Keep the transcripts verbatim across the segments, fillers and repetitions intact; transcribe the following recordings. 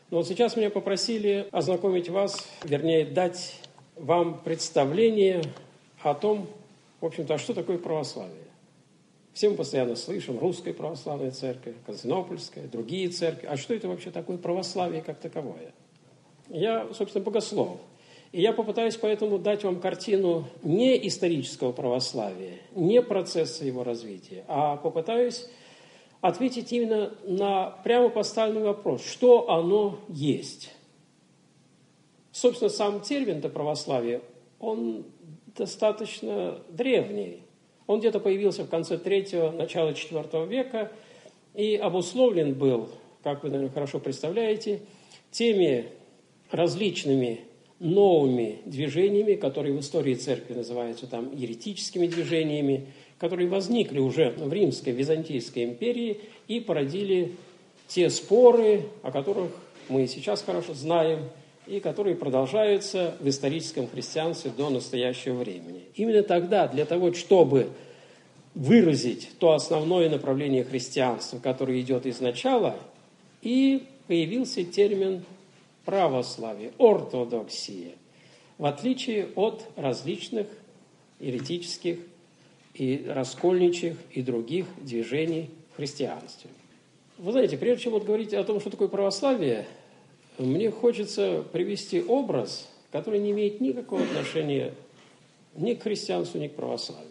Но вот сейчас меня попросили ознакомить вас, вернее, дать вам представление о том, в общем-то, а что такое православие. Все мы постоянно слышим: Русская Православная Церковь, Константинопольская, другие церкви. А что это вообще такое православие как таковое? Я, собственно, богослов. И я попытаюсь поэтому дать вам картину не исторического православия, не процесса его развития, а попытаюсь ответить именно на прямо поставленный вопрос, что оно есть. Собственно, сам термин-то православие, он достаточно древний. Он где-то появился в конце третьего, начало четвертого века и обусловлен был, как вы, наверное, хорошо представляете, теми различными новыми движениями, которые в истории церкви называются там еретическими движениями, которые возникли уже в Римской, Византийской империи и породили те споры, о которых мы и сейчас хорошо знаем, и которые продолжаются в историческом христианстве до настоящего времени. Именно тогда, для того, чтобы выразить то основное направление христианства, которое идет из начала, и появился термин православие, ортодоксия, в отличие от различных еретических и раскольничьих и других движений в христианстве. Вы знаете, прежде чем вот говорить о том, что такое православие, мне хочется привести образ, который не имеет никакого отношения ни к христианству, ни к православию.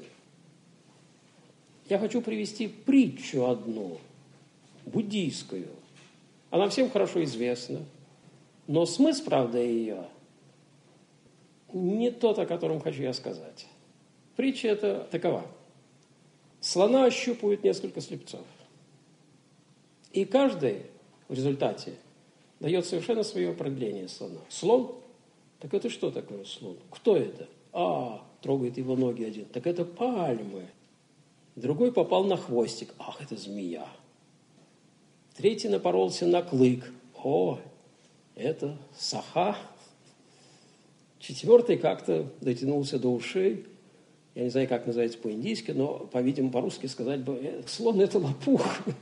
Я хочу привести притчу одну, буддийскую. Она всем хорошо известна, но смысл, правда, ее не тот, о котором хочу я сказать. Притча эта такова. Слона ощупывают несколько слепцов. И каждый в результате дает совершенно свое определение слона. Слон? Так это что такое слон? Кто это? А, трогает его ноги один. Так это пальмы. Другой попал на хвостик. Ах, это змея. Третий напоролся на клык. О, это саха. Четвертый как-то дотянулся до ушей. Я не знаю, как называется по-индийски, но, по-видимому, по-русски сказать бы, слон – это лопух.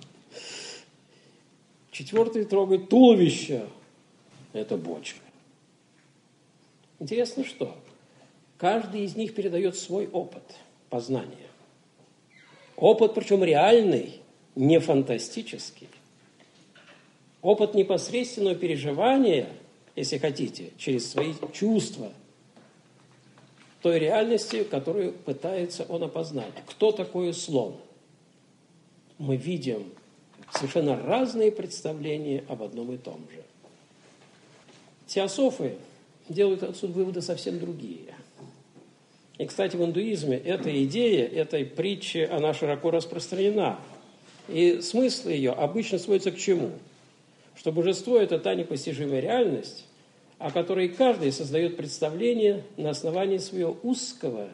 Четвертый трогает туловище. Это бочка. Интересно, что каждый из них передает свой опыт познания. Опыт, причем реальный, не фантастический. Опыт непосредственного переживания, если хотите, через свои чувства, той реальности, которую пытается он опознать. Кто такой слон? Мы видим совершенно разные представления об одном и том же. Теософы делают отсюда выводы совсем другие. И, кстати, в индуизме эта идея, этой притчи, она широко распространена. И смысл ее обычно сводится к чему? Что божество – это та непостижимая реальность, о которой каждый создает представление на основании своего узкого,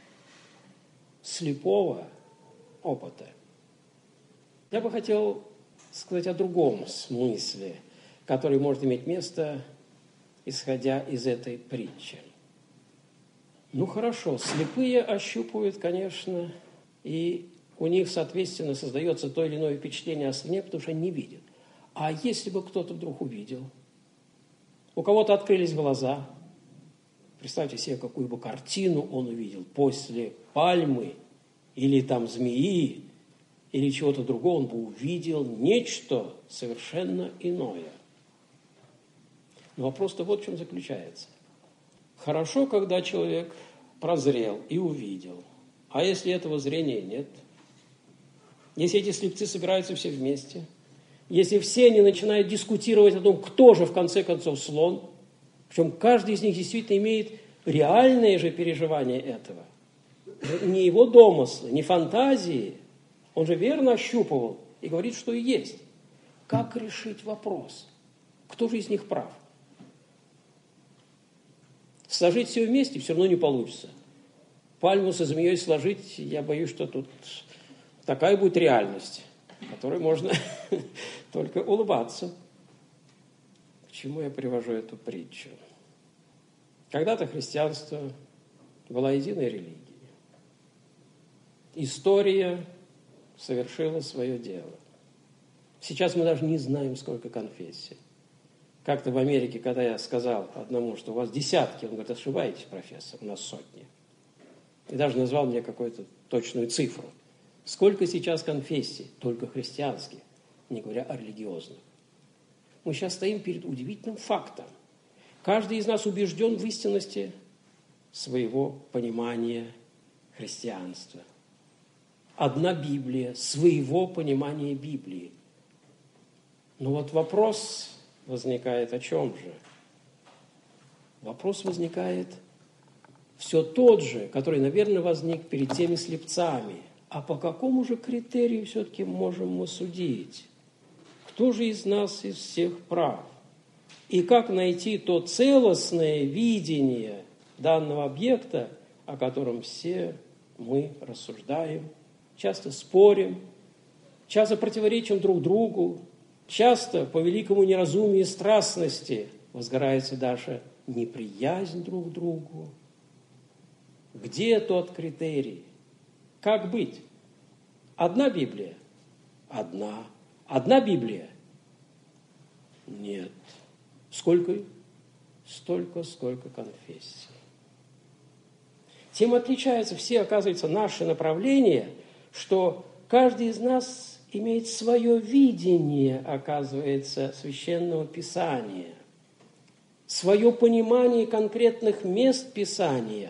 слепого опыта. Я бы хотел сказать о другом смысле, который может иметь место, исходя из этой притчи. Ну хорошо, слепые ощупывают, конечно, и у них, соответственно, создается то или иное впечатление о слоне, потому что они не видят. А если бы кто-то вдруг увидел, у кого-то открылись глаза, представьте себе, какую бы картину он увидел после пальмы или там змеи, или чего-то другого, он бы увидел нечто совершенно иное. Но вопрос-то вот в чем заключается. Хорошо, когда человек прозрел и увидел. А если этого зрения нет? Если эти слепцы собираются все вместе? Если все они начинают дискутировать о том, кто же в конце концов слон, причем каждый из них действительно имеет реальное же переживание этого. Не его домыслы, не фантазии. Он же верно ощупывал и говорит, что и есть. Как решить вопрос? Кто же из них прав? Сложить все вместе все равно не получится. Пальму со змеей сложить, я боюсь, что тут такая будет реальность, которой можно только улыбаться. К чему я привожу эту притчу? Когда-то христианство была единой религией. История совершила свое дело. Сейчас мы даже не знаем, сколько конфессий. Как-то в Америке, когда я сказал одному, что у вас десятки, он говорит, ошибаетесь, профессор, у нас сотни. И даже назвал мне какую-то точную цифру. Сколько сейчас конфессий, только христианских, не говоря о религиозных. Мы сейчас стоим перед удивительным фактом. Каждый из нас убежден в истинности своего понимания христианства. Одна Библия, своего понимания Библии. Но вот вопрос возникает о чем же? Вопрос возникает все тот же, который, наверное, возник перед теми слепцами. А по какому же критерию все-таки можем мы судить? Кто же из нас из всех прав? И как найти то целостное видение данного объекта, о котором все мы рассуждаем, часто спорим, часто противоречим друг другу, часто по великому неразумию и страстности возгорается даже неприязнь друг к другу. Где тот критерий? Как быть? Одна Библия? Одна. Одна Библия? Нет. Сколько? Столько, сколько конфессий. Тем отличаются все, оказывается, наши направления, что каждый из нас имеет свое видение, оказывается, Священного Писания, свое понимание конкретных мест Писания.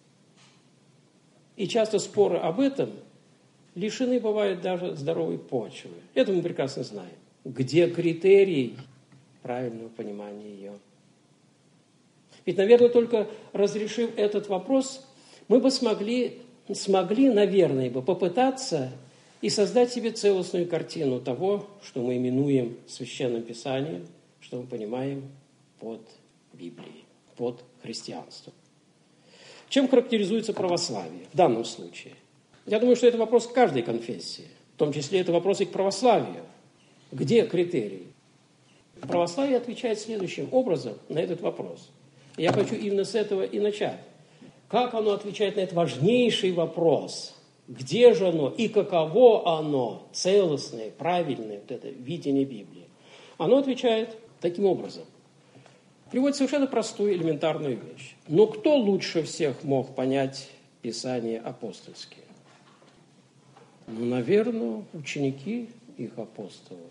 И часто споры об этом лишены, бывают, даже здоровой почвы. Это мы прекрасно знаем. Где критерий правильного понимания ее? Ведь, наверное, только разрешив этот вопрос, мы бы смогли, смогли, наверное, бы попытаться и создать себе целостную картину того, что мы именуем Священным Писанием, что мы понимаем под Библией, под христианством. Чем характеризуется православие в данном случае? Я думаю, что это вопрос к каждой конфессии, в том числе это вопрос и к православию. Где критерии? Православие отвечает следующим образом на этот вопрос. Я хочу именно с этого и начать. Как оно отвечает на этот важнейший вопрос? Где же оно и каково оно, целостное, правильное, вот это видение Библии? Оно отвечает таким образом. Приводит совершенно простую элементарную вещь. Но кто лучше всех мог понять Писания апостольские? Ну, наверное, ученики их апостолов.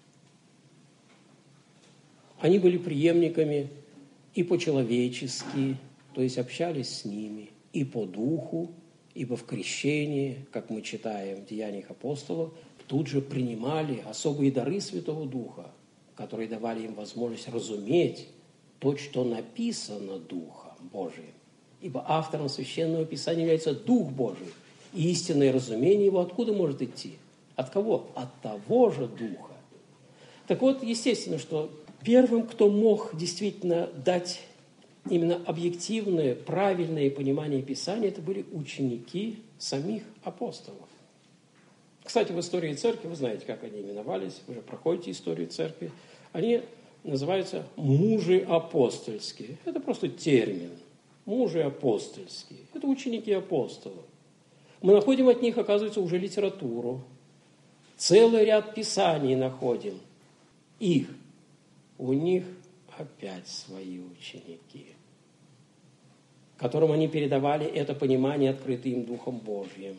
Они были преемниками и по-человечески, то есть общались с ними, и по духу, ибо в крещении, как мы читаем в Деяниях апостолов, тут же принимали особые дары Святого Духа, которые давали им возможность разуметь то, что написано Духом Божиим. Ибо автором Священного Писания является Дух Божий. И истинное разумение его откуда может идти? От кого? От того же Духа. Так вот, естественно, что первым, кто мог действительно дать именно объективное, правильное понимание Писания, это были ученики самих апостолов. Кстати, в истории церкви, вы знаете, как они именовались, вы же проходите историю церкви, они называются мужи апостольские. Это просто термин. Мужи апостольские. Это ученики апостолов. Мы находим от них, оказывается, уже литературу. Целый ряд писаний находим. Их. У них опять свои ученики, которым они передавали это понимание, открытое им Духом Божьим.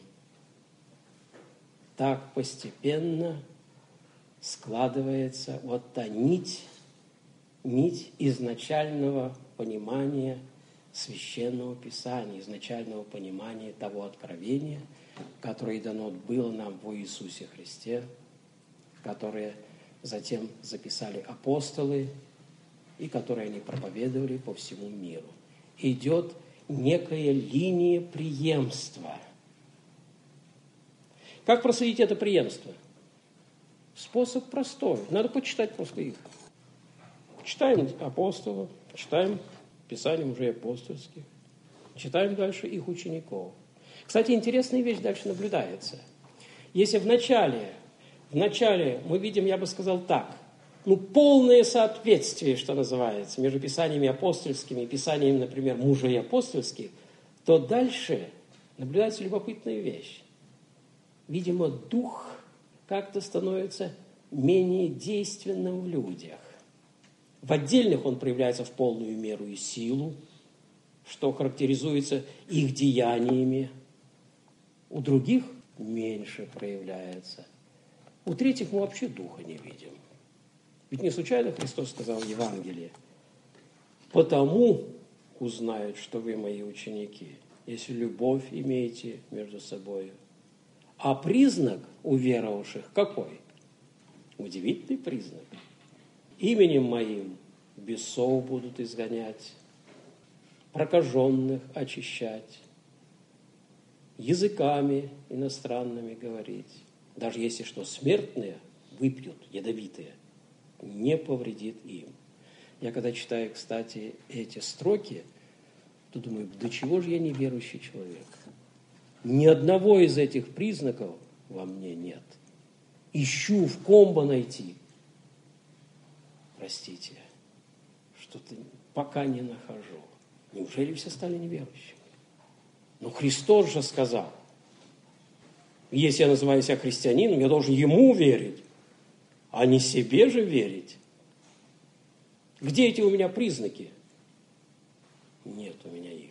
Так постепенно складывается вот та нить, нить изначального понимания Священного Писания, изначального понимания того откровения, которое дано было нам во Иисусе Христе, которое затем записали апостолы и которые они проповедовали по всему миру. Идет некая линия преемства. Как проследить это преемство? Способ простой. Надо почитать просто их. Читаем апостолов, читаем Писания мужей апостольских, читаем дальше их учеников. Кстати, интересная вещь дальше наблюдается. Если в начале, в начале мы видим, я бы сказал так, ну, полное соответствие, что называется, между Писаниями апостольскими и Писаниями, например, мужей апостольских, то дальше наблюдается любопытная вещь. Видимо, дух как-то становится менее действенным в людях. В отдельных он проявляется в полную меру и силу, что характеризуется их деяниями. У других меньше проявляется. У третьих мы вообще духа не видим. Ведь не случайно Христос сказал в Евангелии: «Потому узнают, что вы мои ученики, если любовь имеете между собой». А признак у веровавших какой? Удивительный признак. Именем моим бесов будут изгонять, прокаженных очищать, языками иностранными говорить. Даже если что, смертные выпьют, ядовитые, не повредит им. Я когда читаю, кстати, эти строки, то думаю, до чего же я неверующий человек? Ни одного из этих признаков во мне нет. Ищу в ком бы найти. Простите, что-то пока не нахожу. Неужели все стали неверующими? Но Христос же сказал: если я называю себя христианином, я должен Ему верить, а не себе же верить. Где эти у меня признаки? Нет у меня их.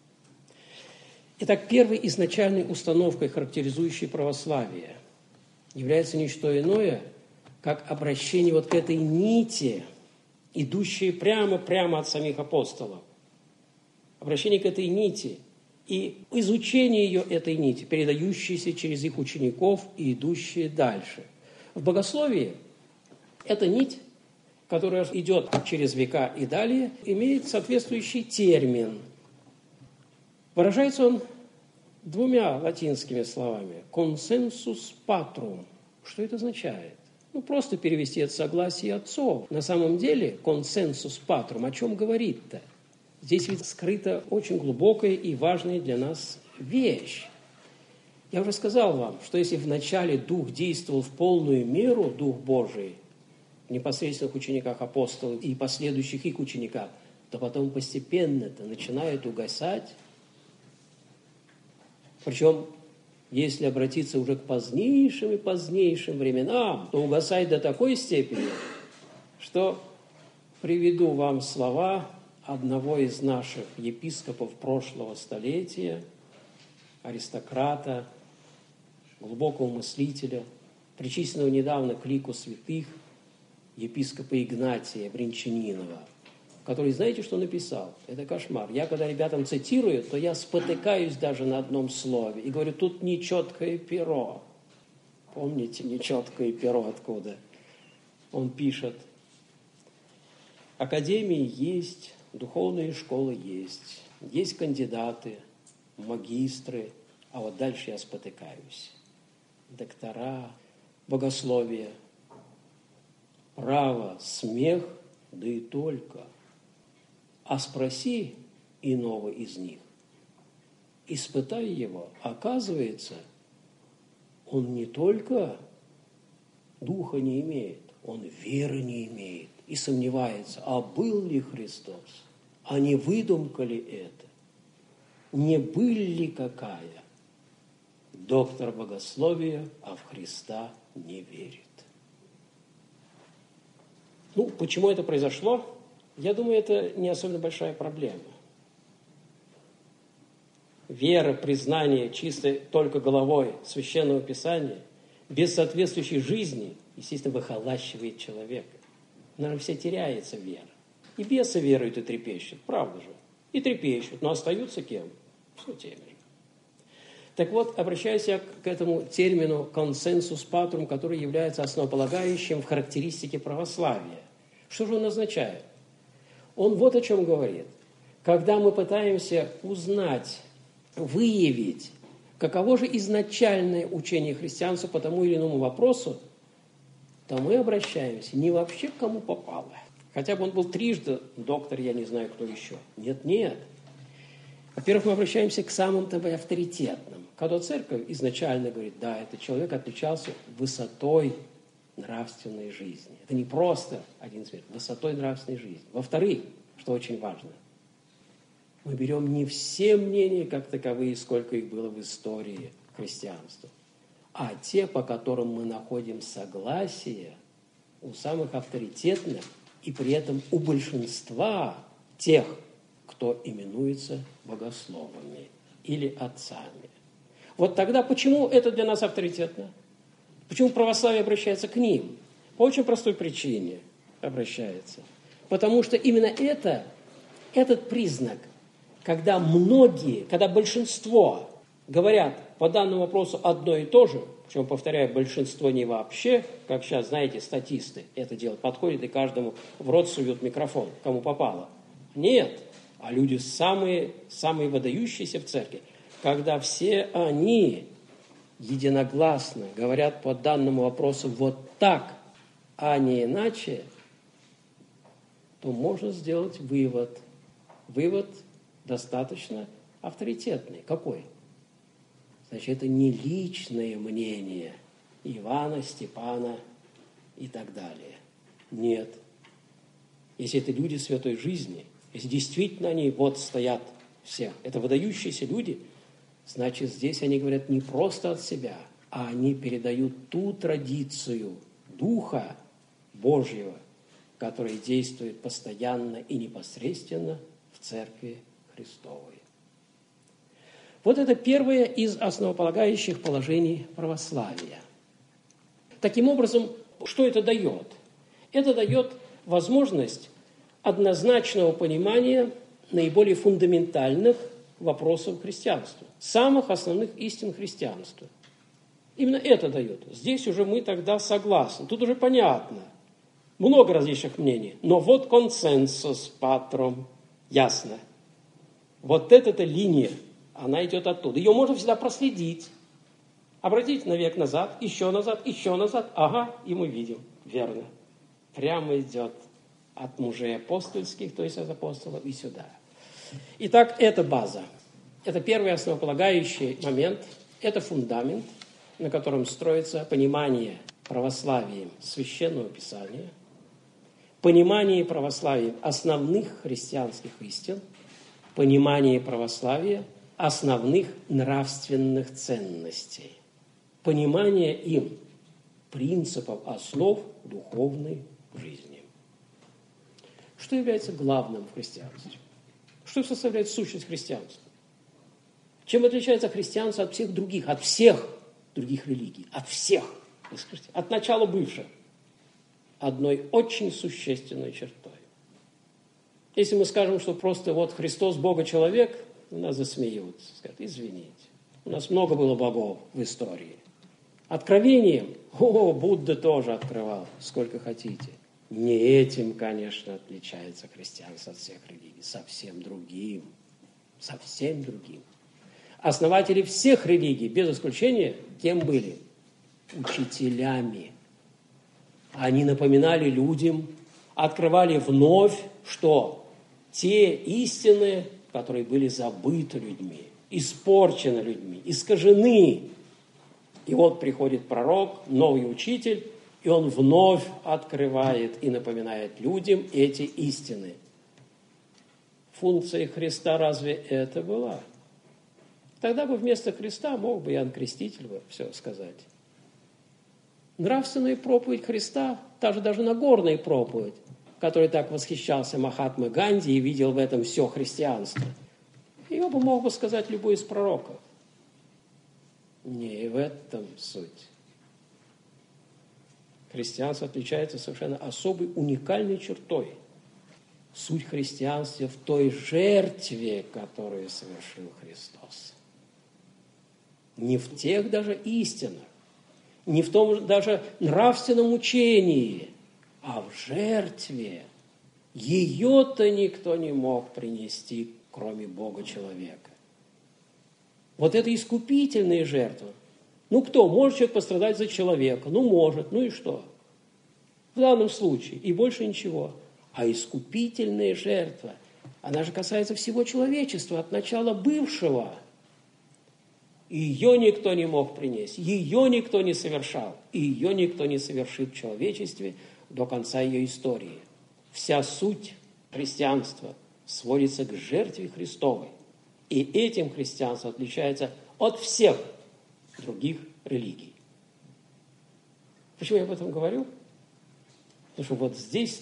Итак, первой изначальной установкой, характеризующей православие, является не что иное, как обращение вот к этой нити, идущей прямо-прямо от самих апостолов. Обращение к этой нити и изучение ее, этой нити, передающейся через их учеников и идущие дальше. В богословии эта нить, которая идет через века и далее, имеет соответствующий термин. Выражается он двумя латинскими словами. «Consensus patrum». Что это означает? Ну, просто перевести это «согласие отцов». На самом деле «consensus patrum» о чем говорит-то? Здесь ведь скрыта очень глубокая и важная для нас вещь. Я уже сказал вам, что если вначале Дух действовал в полную меру, Дух Божий, в непосредственных учениках апостолов и последующих их учениках, то потом постепенно это начинает угасать. Причем, если обратиться уже к позднейшим и позднейшим временам, то угасает до такой степени, что приведу вам слова одного из наших епископов прошлого столетия, аристократа, глубокого мыслителя, причисленного недавно к лику святых, епископа Игнатия Бринчанинова, который, знаете, что написал? Это кошмар. Я, когда ребятам цитирую, то я спотыкаюсь даже на одном слове и говорю, тут нечеткое перо. Помните, нечеткое перо откуда? Он пишет: академии есть, духовные школы есть, есть кандидаты, магистры, а вот дальше я спотыкаюсь. Доктора, богословие, право, смех, да и только. А спроси иного из них, испытай его, оказывается, он не только духа не имеет, он веры не имеет и сомневается, а был ли Христос, а не выдумка ли это, не быль ли какая. Доктор богословия, а в Христа не верит. Ну, почему это произошло? Я думаю, это не особенно большая проблема. Вера, признание чисто только головой Священного Писания, без соответствующей жизни, естественно, выхолащивает человека. Наверное, вся теряется вера. И бесы веруют и трепещут, правда же? И трепещут, но остаются кем? Все теми же. Так вот, обращаюсь я к этому термину «консенсус патрум», который является основополагающим в характеристике православия. Что же он означает? Он вот о чем говорит. Когда мы пытаемся узнать, выявить, каково же изначальное учение христианства по тому или иному вопросу, то мы обращаемся не вообще к кому попало. Хотя бы он был трижды доктор, я не знаю, кто еще. Нет, нет. Во-первых, мы обращаемся к самым-то авторитетным. Когда церковь изначально говорит, да, этот человек отличался высотой нравственной жизни. Это не просто один цвет, высотой нравственной жизни. Во-вторых, что очень важно, мы берем не все мнения как таковые, сколько их было в истории христианства, а те, по которым мы находим согласие у самых авторитетных и при этом у большинства тех, кто именуется богословами или отцами. Вот тогда почему это для нас авторитетно? Почему православие обращается к ним? По очень простой причине обращается. Потому что именно это, этот признак, когда многие, когда большинство говорят по данному вопросу одно и то же, причем, повторяю, большинство не вообще, как сейчас, знаете, статисты это делают, подходят и каждому в рот суют микрофон, кому попало. Нет, а люди самые, самые выдающиеся в церкви, когда все они единогласно говорят по данному вопросу вот так, а не иначе, то можно сделать вывод. Вывод достаточно авторитетный. Какой? Значит, это не личное мнение Ивана, Степана и так далее. Нет. Если это люди святой жизни, если действительно они вот стоят все, это выдающиеся люди, значит, здесь они говорят не просто от себя, а они передают ту традицию Духа Божьего, который действует постоянно и непосредственно в Церкви Христовой. Вот это первое из основополагающих положений православия. Таким образом, что это дает? Это дает возможность однозначного понимания наиболее фундаментальных вопросов христианства, самых основных истин христианства. Именно это дает. Здесь уже мы тогда согласны. Тут уже понятно. Много различных мнений. Но вот консенсус патром. Ясно. Вот эта-то линия, она идет оттуда. Ее можно всегда проследить. Обратите на век назад, еще назад, еще назад. Ага, и мы видим. Верно. Прямо идет от мужей апостольских, то есть от апостолов, и сюда. Итак, это база. Это первый основополагающий момент. Это фундамент, на котором строится понимание православием Священного Писания, понимание православием основных христианских истин, понимание православия основных нравственных ценностей, понимание им принципов, основ духовной жизни. Что является главным в христианстве? Что составляет сущность христианства? Чем отличается христианство от всех других, от всех других религий, от всех, от начала бывших? Одной очень существенной чертой. Если мы скажем, что просто вот Христос Бога-человек, нас засмеются, скажут, извините, у нас много было богов в истории. Откровением, о, Будда тоже открывал, сколько хотите. Не этим, конечно, отличается христианство от всех религий, совсем другим, совсем другим. Основатели всех религий, без исключения, кем были? Учителями. Они напоминали людям, открывали вновь, что те истины, которые были забыты людьми, испорчены людьми, искажены. И вот приходит пророк, новый учитель, и он вновь открывает и напоминает людям эти истины. Функция Христа разве это была? Тогда бы вместо Христа мог бы Иоанн Креститель бы все сказать. Нравственная проповедь Христа, та же даже Нагорная проповедь, которой так восхищался Махатма Ганди и видел в этом все христианство, ее бы мог бы сказать любой из пророков. Не в этом суть. Христианство отличается совершенно особой, уникальной чертой. Суть христианства в той жертве, которую совершил Христос. Не в тех даже истинах, не в том даже нравственном учении, а в жертве. Ее-то никто не мог принести, кроме Бога-человека. Вот это искупительная жертва. Ну кто? Может человек пострадать за человека? Ну может. Ну и что? В данном случае. И больше ничего. А искупительная жертва, она же касается всего человечества, от начала бывшего. Ее никто не мог принести, ее никто не совершал, и ее никто не совершит в человечестве до конца ее истории. Вся суть христианства сводится к жертве Христовой. И этим христианство отличается от всех других религий. Почему я об этом говорю? Потому что вот здесь-то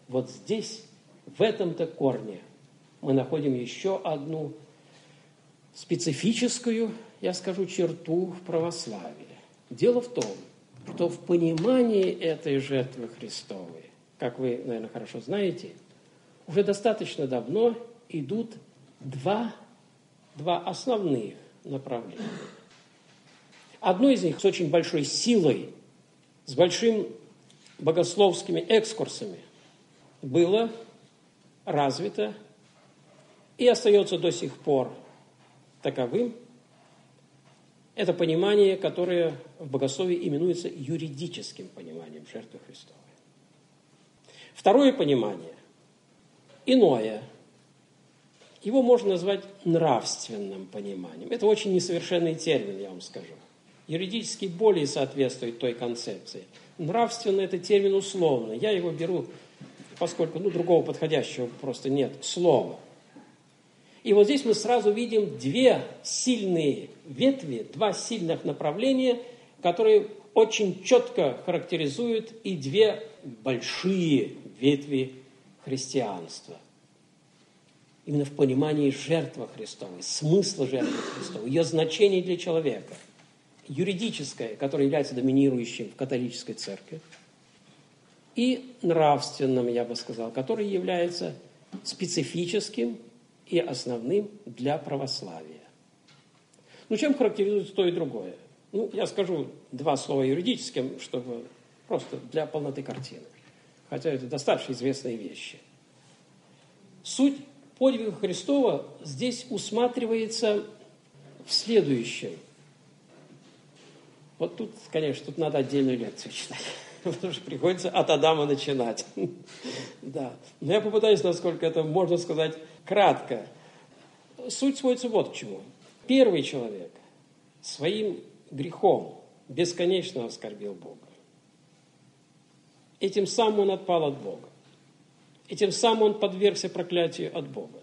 Вот здесь, в этом-то корне, мы находим еще одну специфическую, я скажу, черту православия. Дело в том, что в понимании этой жертвы Христовой, как вы, наверное, хорошо знаете, уже достаточно давно идут два, два основных направления. Одно из них с очень большой силой, с большими богословскими экскурсами было развито и остается до сих пор таковым. Это понимание, которое в богословии именуется юридическим пониманием жертвы Христовой. Второе понимание, иное, его можно назвать нравственным пониманием. Это очень несовершенный термин, я вам скажу. Юридически более соответствует той концепции. Нравственно – это термин условный. Я его беру, поскольку ну, другого подходящего просто нет, слова. И вот здесь мы сразу видим две сильные ветви, два сильных направления, которые очень четко характеризуют и две большие ветви христианства. Именно в понимании жертвы Христовой, смысла жертвы Христовой, ее значения для человека. Юридическое, которое является доминирующим в католической церкви, и нравственным, я бы сказал, которое является специфическим и основным для православия. Ну, чем характеризуется то и другое? Ну, я скажу два слова юридическим, чтобы просто для полноты картины. Хотя это достаточно известные вещи. Суть подвига Христова здесь усматривается в следующем. Вот тут, конечно, тут надо отдельную лекцию читать, потому что приходится от Адама начинать. Да. Но я попытаюсь, насколько это можно сказать, кратко. Суть сводится вот к чему. Первый человек своим грехом бесконечно оскорбил Бога. Этим самым он отпал от Бога. Этим самым он подвергся проклятию от Бога.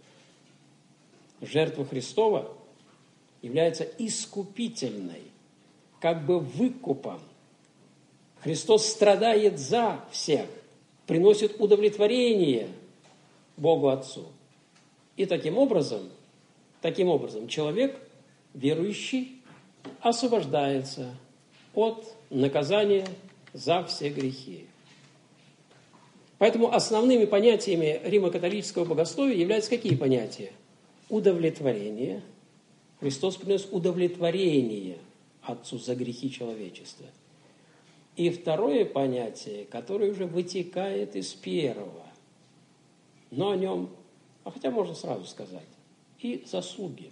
Жертва Христова является искупительной, как бы выкупом. Христос страдает за всех, приносит удовлетворение Богу Отцу. И таким образом, таким образом человек, верующий, освобождается от наказания за все грехи. Поэтому основными понятиями римо-католического богословия являются какие понятия? Удовлетворение. Христос принес удовлетворение Отцу за грехи человечества. И второе понятие, которое уже вытекает из первого, но о нем, а хотя можно сразу сказать, и заслуги.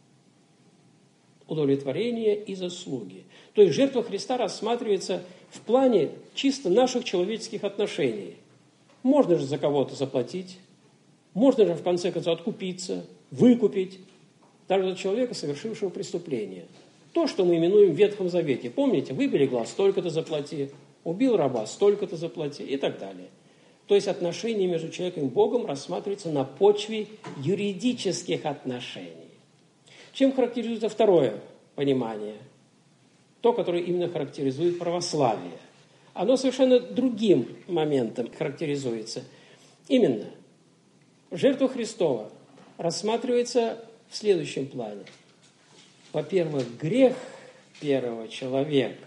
Удовлетворение и заслуги. То есть жертва Христа рассматривается в плане чисто наших человеческих отношений. Можно же за кого-то заплатить, можно же в конце концов откупиться, выкупить даже за человека, совершившего преступление. То, что мы именуем в Ветхом Завете. Помните, выбили глаз, столько-то заплати, убил раба, столько-то заплати и так далее. То есть отношения между человеком и Богом рассматриваются на почве юридических отношений. Чем характеризуется второе понимание? То, которое именно характеризует православие. Оно совершенно другим моментом характеризуется. Именно жертва Христова рассматривается в следующем плане. Во-первых, грех первого человека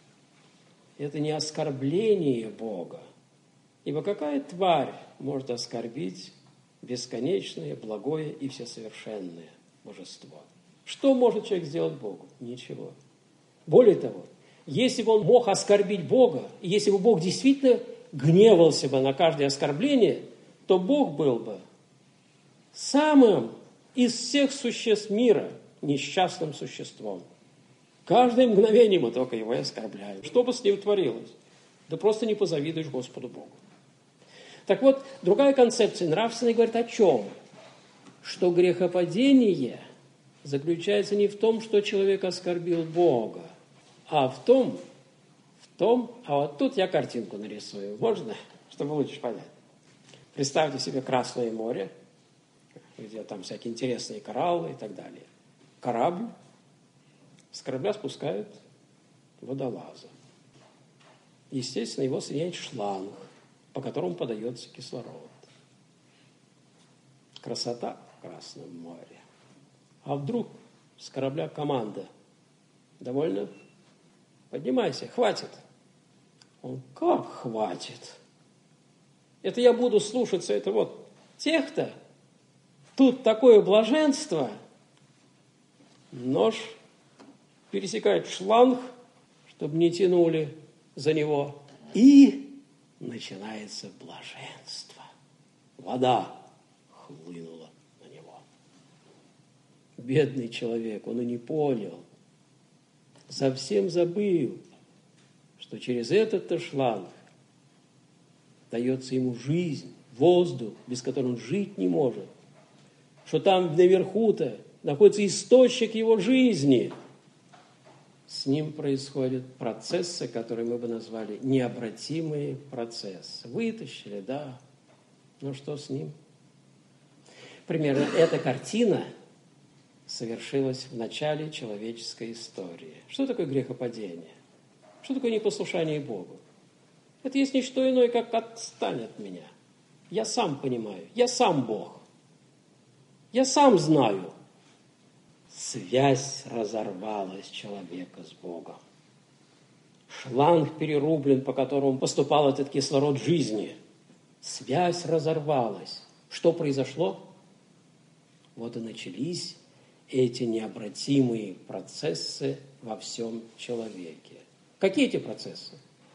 – это не оскорбление Бога. Ибо какая тварь может оскорбить бесконечное, благое и всесовершенное божество? Что может человек сделать Богу? Ничего. Более того, если бы он мог оскорбить Бога, и если бы Бог действительно гневался бы на каждое оскорбление, то Бог был бы самым из всех существ мира несчастным существом. Каждое мгновение мы только его и оскорбляем. Что бы с ним творилось? Да просто не позавидуешь Господу Богу. Так вот, другая концепция нравственная говорит о чем? Что грехопадение заключается не в том, что человек оскорбил Бога, а в том, в том, а вот тут я картинку нарисую. Можно, чтобы лучше понять? Представьте себе Красное море, где там всякие интересные кораллы и так далее. Корабль, с корабля спускают водолаза. Естественно, его соединяет шланг. по которому подается кислород. Красота в Красном море. А вдруг с корабля команда: довольно? Поднимайся, хватит. Он: как хватит? Это я буду слушаться, это вот тех-то. Тут такое блаженство. Нож пересекает шланг, чтобы не тянули за него. И начинается блаженство. Вода хлынула на него. Бедный человек, он и не понял. Совсем забыл, что через этот-то шланг дается ему жизнь, воздух, без которого он жить не может. Что там наверху-то находится источник его жизни. С ним происходят процессы, которые мы бы назвали необратимые процессы. Вытащили, да. Ну что с ним? Примерно эта картина совершилась в начале человеческой истории. Что такое грехопадение? Что такое непослушание Богу? Это есть не что иное, как отстань от меня. Я сам понимаю, я сам Бог. Я сам знаю. Связь разорвалась человека с Богом. Шланг перерублен, по которому поступал этот кислород жизни. Связь разорвалась. Что произошло? Вот и начались эти необратимые процессы во всем человеке. Какие эти процессы?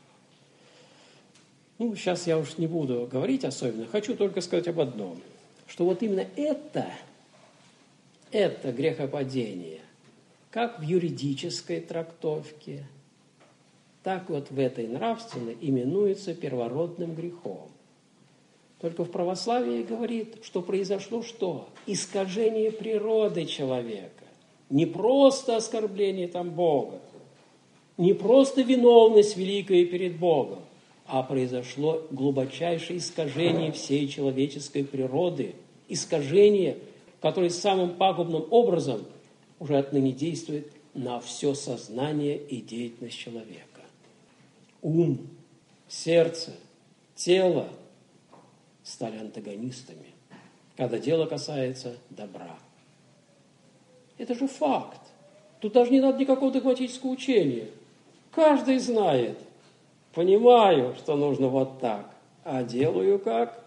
Ну, сейчас я уж не буду говорить особенно. Хочу только сказать об одном. Что вот именно это, это грехопадение, как в юридической трактовке, так вот в этой нравственной именуется первородным грехом. Только в православии говорит, что произошло что? Искажение природы человека. Не просто оскорбление там Бога, не просто виновность великая перед Богом, а произошло глубочайшее искажение всей человеческой природы. Искажение, которое самым пагубным образом уже отныне действует на все сознание и деятельность человека. Ум, сердце, тело стали антагонистами, когда дело касается добра. Это же факт. Тут даже не надо никакого догматического учения. Каждый знает. Понимаю, что нужно вот так, а делаю как?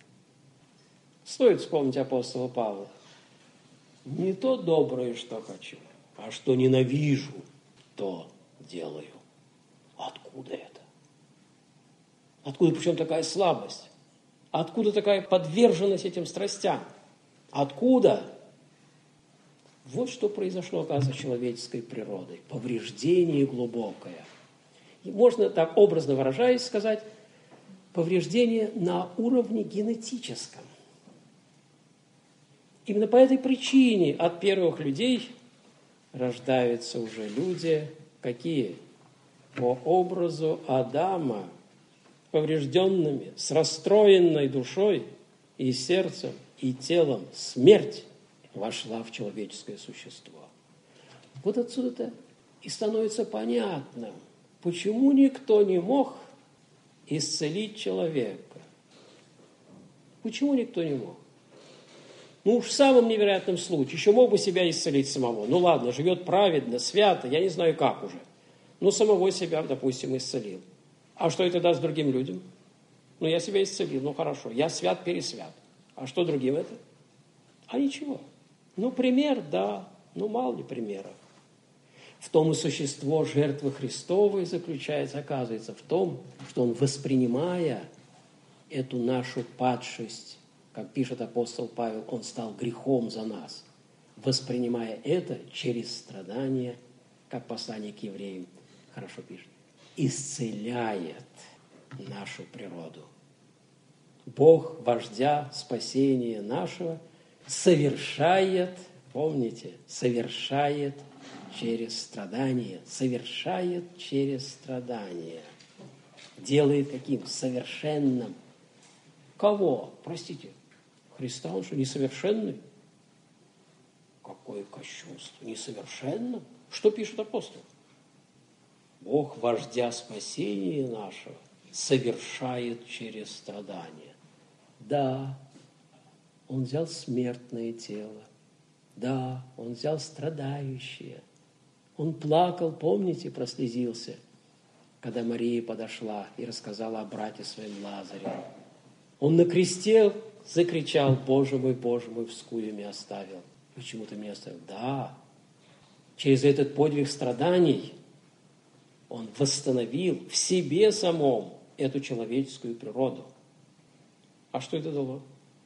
Стоит вспомнить апостола Павла. Не то доброе, что хочу, а что ненавижу, то делаю. Откуда это? Откуда причем такая слабость? Откуда такая подверженность этим страстям? Откуда? Вот что произошло, оказывается, с человеческой природой. Повреждение глубокое. И можно так образно выражаясь сказать, повреждение на уровне генетическом. Именно по этой причине от первых людей рождаются уже люди, какие? По образу Адама, поврежденными, с расстроенной душой и сердцем, и телом. Смерть вошла в человеческое существо. Вот отсюда-то и становится понятным, почему никто не мог исцелить человека. Почему никто не мог? Ну уж в самом невероятном случае еще мог бы себя исцелить самого. Ну ладно, живет праведно, свято, я не знаю как уже. Но самого себя, допустим, исцелил. А что это даст другим людям? Ну я себя исцелил, ну хорошо, я свят-пересвят. А что другим это? А ничего. Ну пример, да, ну мало ли примеров. В том и существо жертвы Христовой заключается, оказывается, в том, что Он, воспринимая эту нашу падшесть, как пишет апостол Павел, Он стал грехом за нас, воспринимая это через страдания, как послание к евреям хорошо пишет, исцеляет нашу природу. Бог, вождя спасения нашего, совершает, помните, совершает через страдания, совершает через страдания. Делает каким? Совершенным. Кого? Простите, Христа, он что, несовершенный? Какое кощунство! Несовершенным? Что пишет апостол? Бог, вождя спасения нашего, совершает через страдания. Да, Он взял смертное тело. Да, Он взял страдающее. Он плакал, помните, прослезился, когда Мария подошла и рассказала о брате своем Лазаре. Он на кресте закричал: «Боже мой, Боже мой, вскую меня оставил». Почему ты меня оставил? Да, через этот подвиг страданий Он восстановил в себе самом эту человеческую природу. А что это дало?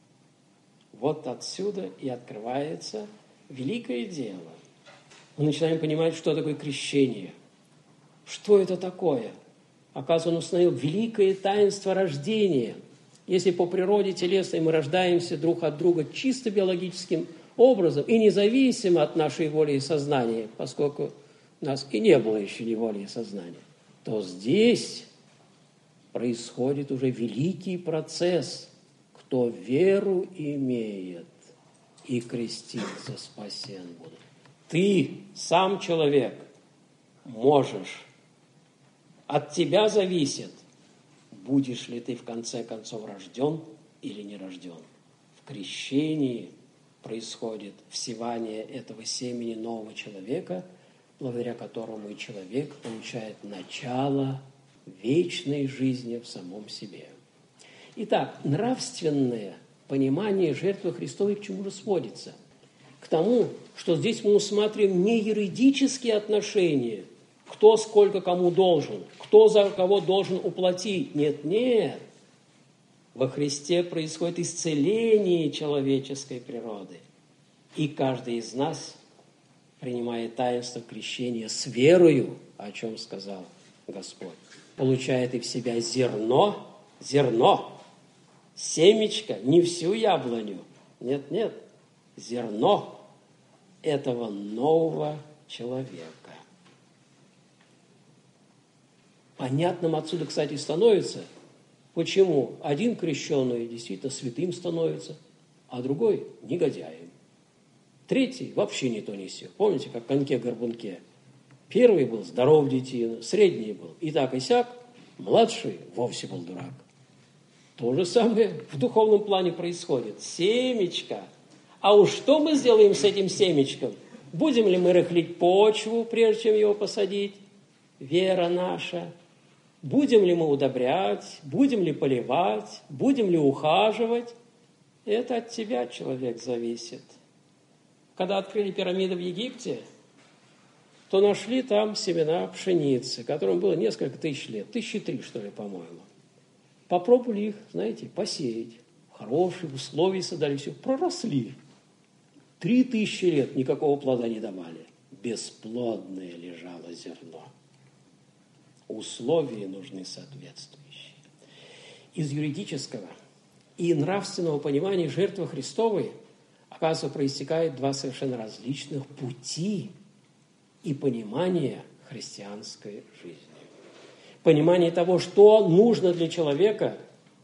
Вот отсюда и открывается великое дело. Мы начинаем понимать, что такое крещение. Что это такое? Оказывается, Он установил великое таинство рождения. Если по природе телесной мы рождаемся друг от друга чисто биологическим образом и независимо от нашей воли и сознания, поскольку у нас и не было еще ни воли и сознания, то здесь происходит уже великий процесс. Кто веру имеет и крестится, спасен будет. Ты, сам человек, можешь. От тебя зависит, будешь ли ты в конце концов рожден или не рожден. В крещении происходит всевание этого семени нового человека, благодаря которому и человек получает начало вечной жизни в самом себе. Итак, нравственное понимание жертвы Христовой к чему же сводится? К тому, что здесь мы усматриваем не юридические отношения, кто сколько кому должен, кто за кого должен уплатить. Нет, нет. Во Христе происходит исцеление человеческой природы. И каждый из нас, принимая таинство крещения с верою, о чем сказал Господь, получает и в себя зерно, зерно, семечко, не всю яблоню, нет, нет, зерно этого нового человека. Понятным отсюда, кстати, становится, почему один крещеный действительно святым становится, а другой негодяем. Третий вообще не то не сё. Помните, как в коньке-горбунке? Первый был здоров детина, средний был и так и сяк, младший вовсе был дурак. То же самое в духовном плане происходит. Семечко. А уж что мы сделаем с этим семечком? Будем ли мы рыхлить почву, прежде чем его посадить? Вера наша. Будем ли мы удобрять? Будем ли поливать? Будем ли ухаживать? Это от тебя, человек, зависит. Когда открыли пирамиды в Египте, то нашли там семена пшеницы, которым было несколько тысяч лет. Тысячи три, что ли, по-моему. Попробовали их, знаете, посеять. Хорошие условия создали, все, проросли. Три тысячи лет никакого плода не давали. Бесплодное лежало зерно. Условия нужны соответствующие. Из юридического и нравственного понимания жертвы Христовой, оказывается, проистекают два совершенно различных пути и понимания христианской жизни. Понимание того, что нужно для человека,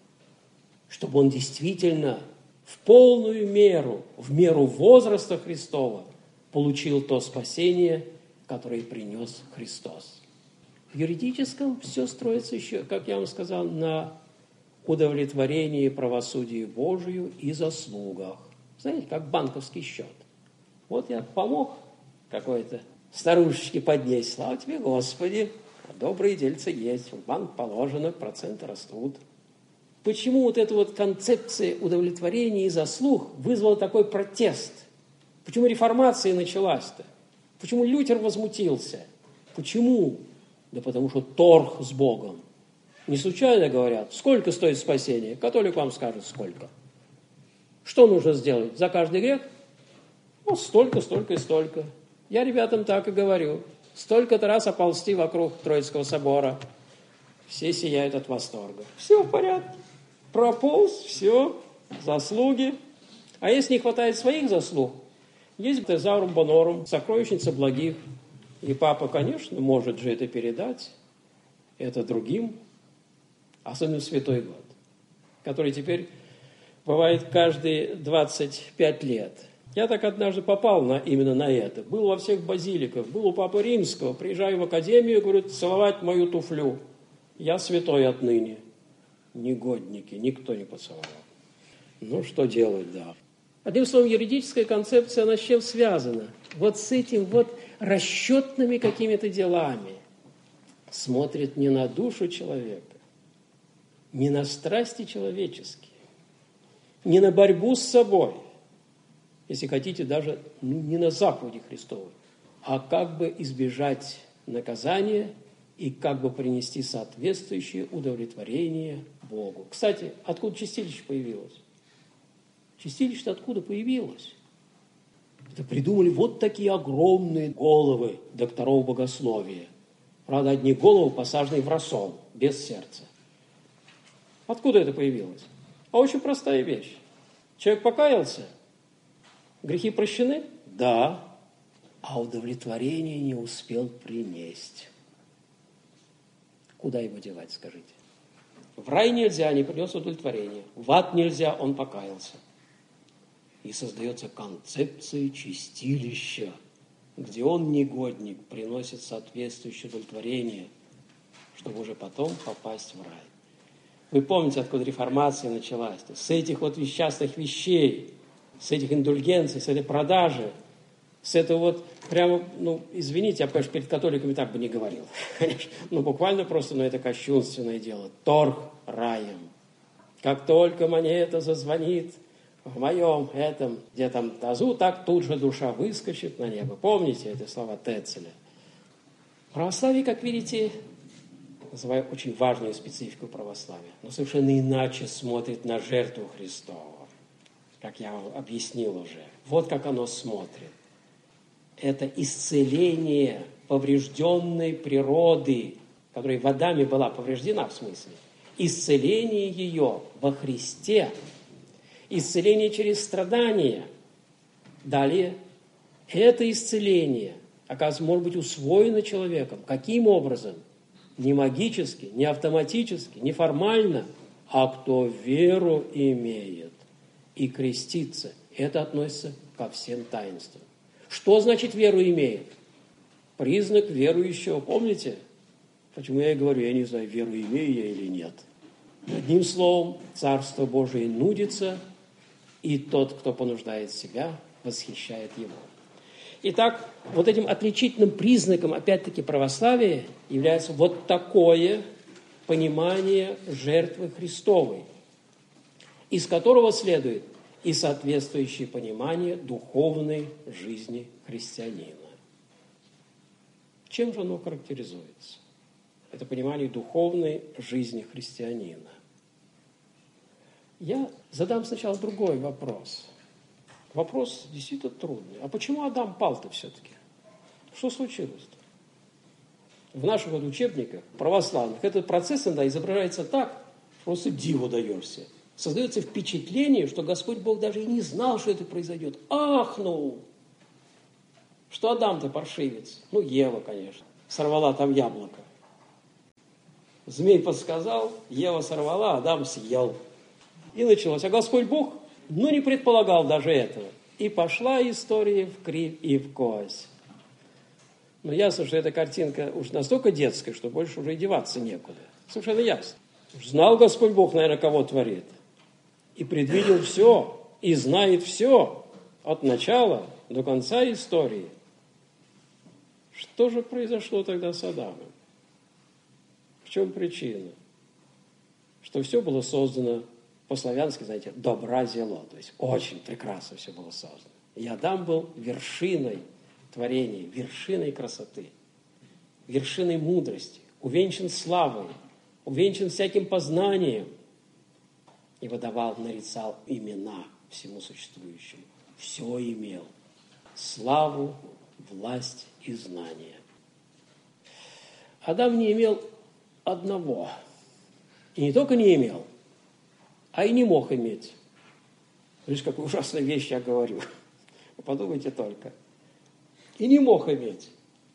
чтобы он действительно в полную меру, в меру возраста Христова, получил то спасение, которое принес Христос. В юридическом все строится еще, как я вам сказал, на удовлетворении правосудию Божию и заслугах. Знаете, как банковский счет. Вот я помог какой-то старушечке поднять, слава тебе, Господи, добрые дельцы есть, в банк положено, проценты растут. Почему вот эта вот концепция удовлетворения и заслуг вызвала такой протест? Почему реформация началась-то? Почему Лютер возмутился? Почему? Да потому что торг с Богом. Не случайно говорят, сколько стоит спасение? Католик вам скажет, сколько. Что нужно сделать за каждый грех? Ну, столько, столько и столько. Я ребятам так и говорю. Столько-то раз оползти вокруг Троицкого собора. Все сияют от восторга. Все в порядке. Прополз, все, заслуги. А если не хватает своих заслуг, есть тезаурум бонорум, сокровищница благих. И папа, конечно, может же это передать. Это другим. Особенно в Святой год, который теперь бывает каждые двадцать пять лет. Я так однажды попал на, именно на это. Был во всех базиликах, был у Папы Римского. Приезжаю в академию, говорю, целовать мою туфлю. Я святой отныне. негодники, никто не поцеловал. Ну, что делать, да. Одним словом, юридическая концепция, она с чем связана? Вот с этим вот расчетными какими-то делами. Смотрит не на душу человека, не на страсти человеческие, не на борьбу с собой, если хотите, даже не на заповеди Христовы, а как бы избежать наказания и как бы принести соответствующее удовлетворение Богу. Кстати, откуда чистилище появилось? Чистилище откуда появилось? Это придумали вот такие огромные головы докторов богословия. Правда, одни головы посаженные в рассол, без сердца. Откуда это появилось? А очень простая вещь. Человек покаялся, грехи прощены? Да. А удовлетворение не успел принести. Куда его девать, скажите? В рай нельзя, не принес удовлетворение. В ад нельзя, он покаялся. И создается концепция чистилища, где он, негодник, приносит соответствующее удовлетворение, чтобы уже потом попасть в рай. Вы помните, откуда реформация началась? С этих вот несчастных вещей, с этих индульгенций, с этой продажи, с этого вот прямо, ну, извините, я, конечно, перед католиками так бы не говорил, конечно, ну, буквально просто, ну, это кощунственное дело. Торг раем. Как только монета зазвонит в моем этом, где там тазу, так тут же душа выскочит на небо. Помните эти слова Тецеля? Православие, как видите, называю очень важную специфику православия, но совершенно иначе смотрит на жертву Христову, как я вам объяснил уже. Вот как оно смотрит. Это исцеление поврежденной природы, которая в Адаме была повреждена, в смысле. Исцеление ее во Христе. Исцеление через страдания. Далее, это исцеление, оказывается, может быть усвоено человеком. Каким образом? Не магически, не автоматически, не формально, а кто веру имеет и крестится. Это относится ко всем таинствам. Что значит веру имеет? Признак верующего. Помните? Почему я и говорю, я не знаю, веру имею я или нет. Одним словом, Царство Божие нудится, и тот, кто понуждает себя, восхищает его. Итак, вот этим отличительным признаком, опять-таки, православия является вот такое понимание жертвы Христовой, из которого следует и соответствующее понимание духовной жизни христианина. Чем же оно характеризуется? Это понимание духовной жизни христианина. Я задам сначала другой вопрос. Вопрос действительно трудный. А почему Адам пал-то все-таки? Что случилось-то? В наших вот учебниках православных этот процесс иногда изображается так, просто диву даешься. Создается впечатление, что Господь Бог даже и не знал, что это произойдет. Ахнул! Что Адам-то паршивец? Ну, Ева, конечно. Сорвала там яблоко. Змей подсказал, Ева сорвала, Адам съел. И началось. А Господь Бог, ну, не предполагал даже этого. И пошла история в кривь и в кость. Но ясно, что эта картинка уж настолько детская, что больше уже и деваться некуда. Совершенно ясно. Уж знал Господь Бог, наверное, кого творит. И предвидел все, и знает все от начала до конца истории. Что же произошло тогда с Адамом? В чем причина? Что все было создано по-славянски, знаете, добра зело. То есть очень прекрасно все было создано. И Адам был вершиной творения, вершиной красоты, вершиной мудрости, увенчан славой, увенчан всяким познанием. И выдавал, нарицал имена всему существующему. Все имел. Славу, власть и знание. Адам не имел одного. И не только не имел, а и не мог иметь. Видишь, какую ужасную вещь я говорю. Подумайте только. И не мог иметь.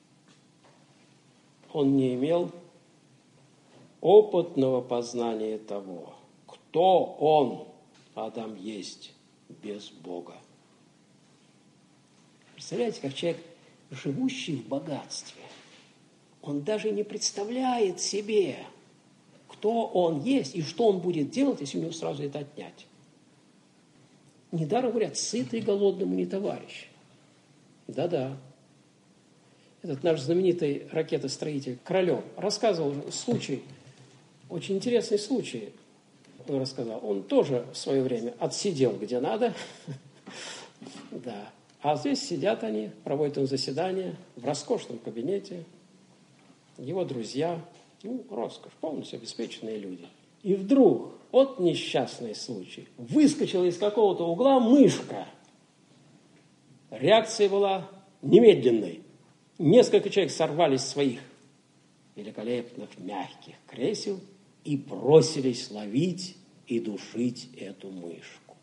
Он не имел опытного познания того, кто он, Адам, есть без Бога. Представляете, как человек, живущий в богатстве, он даже не представляет себе, кто он есть и что он будет делать, если у него сразу это отнять. Недаром говорят, сытый голодному не товарищ. Да-да. Этот наш знаменитый ракетостроитель Королев рассказывал случай, очень интересный случай, он рассказал. Он тоже в свое время отсидел где надо. Да. А здесь сидят они, проводят он заседание в роскошном кабинете. Его друзья, ну, роскошь, полностью обеспеченные люди. И вдруг, вот несчастный случай, выскочила из какого-то угла мышка. Реакция была немедленной. Несколько человек сорвались с своих великолепных мягких кресел и бросились ловить и душить эту мышку.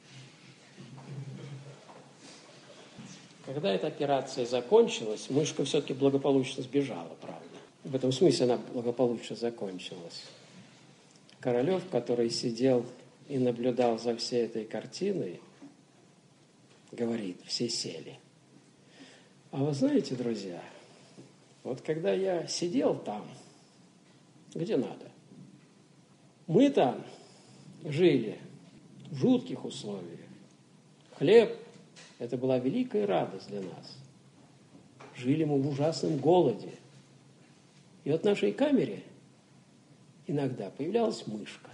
Когда эта операция закончилась, мышка все-таки благополучно сбежала, правда. В этом смысле она благополучно закончилась. Королев, который сидел и наблюдал за всей этой картиной, говорит, все сели. А вы знаете, друзья, вот когда я сидел там, где надо, мы там жили в жутких условиях. Хлеб – это была великая радость для нас. Жили мы в ужасном голоде. И вот в нашей камере иногда появлялась мышка.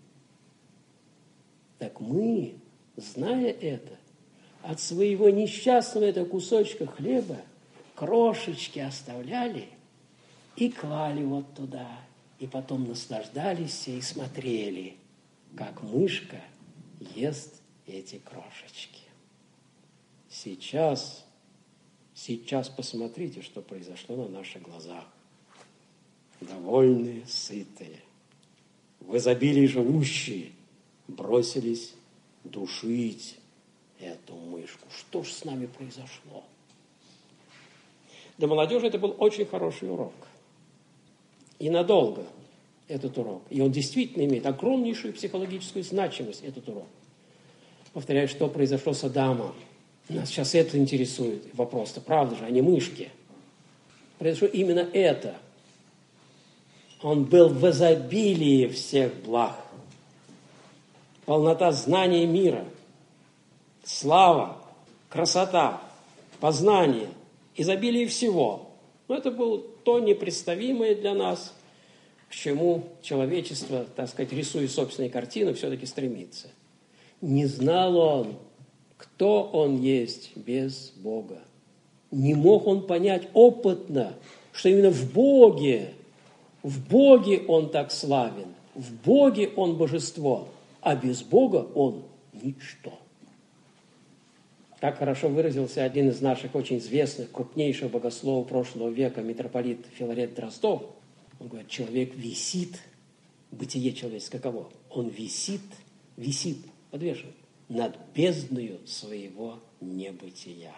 Так мы, зная это, от своего несчастного этого кусочка хлеба крошечки оставляли и клали вот туда. И потом наслаждались и смотрели, как мышка ест эти крошечки. Сейчас, сейчас посмотрите, что произошло на наших глазах. Довольные, сытые, в изобилии живущие, бросились душить эту мышку. Что ж с нами произошло? Для молодежи это был очень хороший урок. И надолго этот урок. И он действительно имеет огромнейшую психологическую значимость, этот урок. Повторяю, что произошло с Адамом. Нас сейчас это интересует. Вопрос-то, правда же, а не мышки. Произошло именно это. Он был в изобилии всех благ. Полнота знания мира, слава, красота, познание, изобилие всего. Но это было то непредставимое для нас, к чему человечество, так сказать, рисуя собственные картины, все-таки стремится. Не знал он, кто он есть без Бога. Не мог он понять опытно, что именно в Боге, в Боге он так славен, в Боге он божество, а без Бога он ничто. Так хорошо выразился один из наших очень известных, крупнейших богословов прошлого века, митрополит Филарет Дроздов. Он говорит, человек висит, бытие человеческое каково? Он висит, висит, подвешен над бездною своего небытия.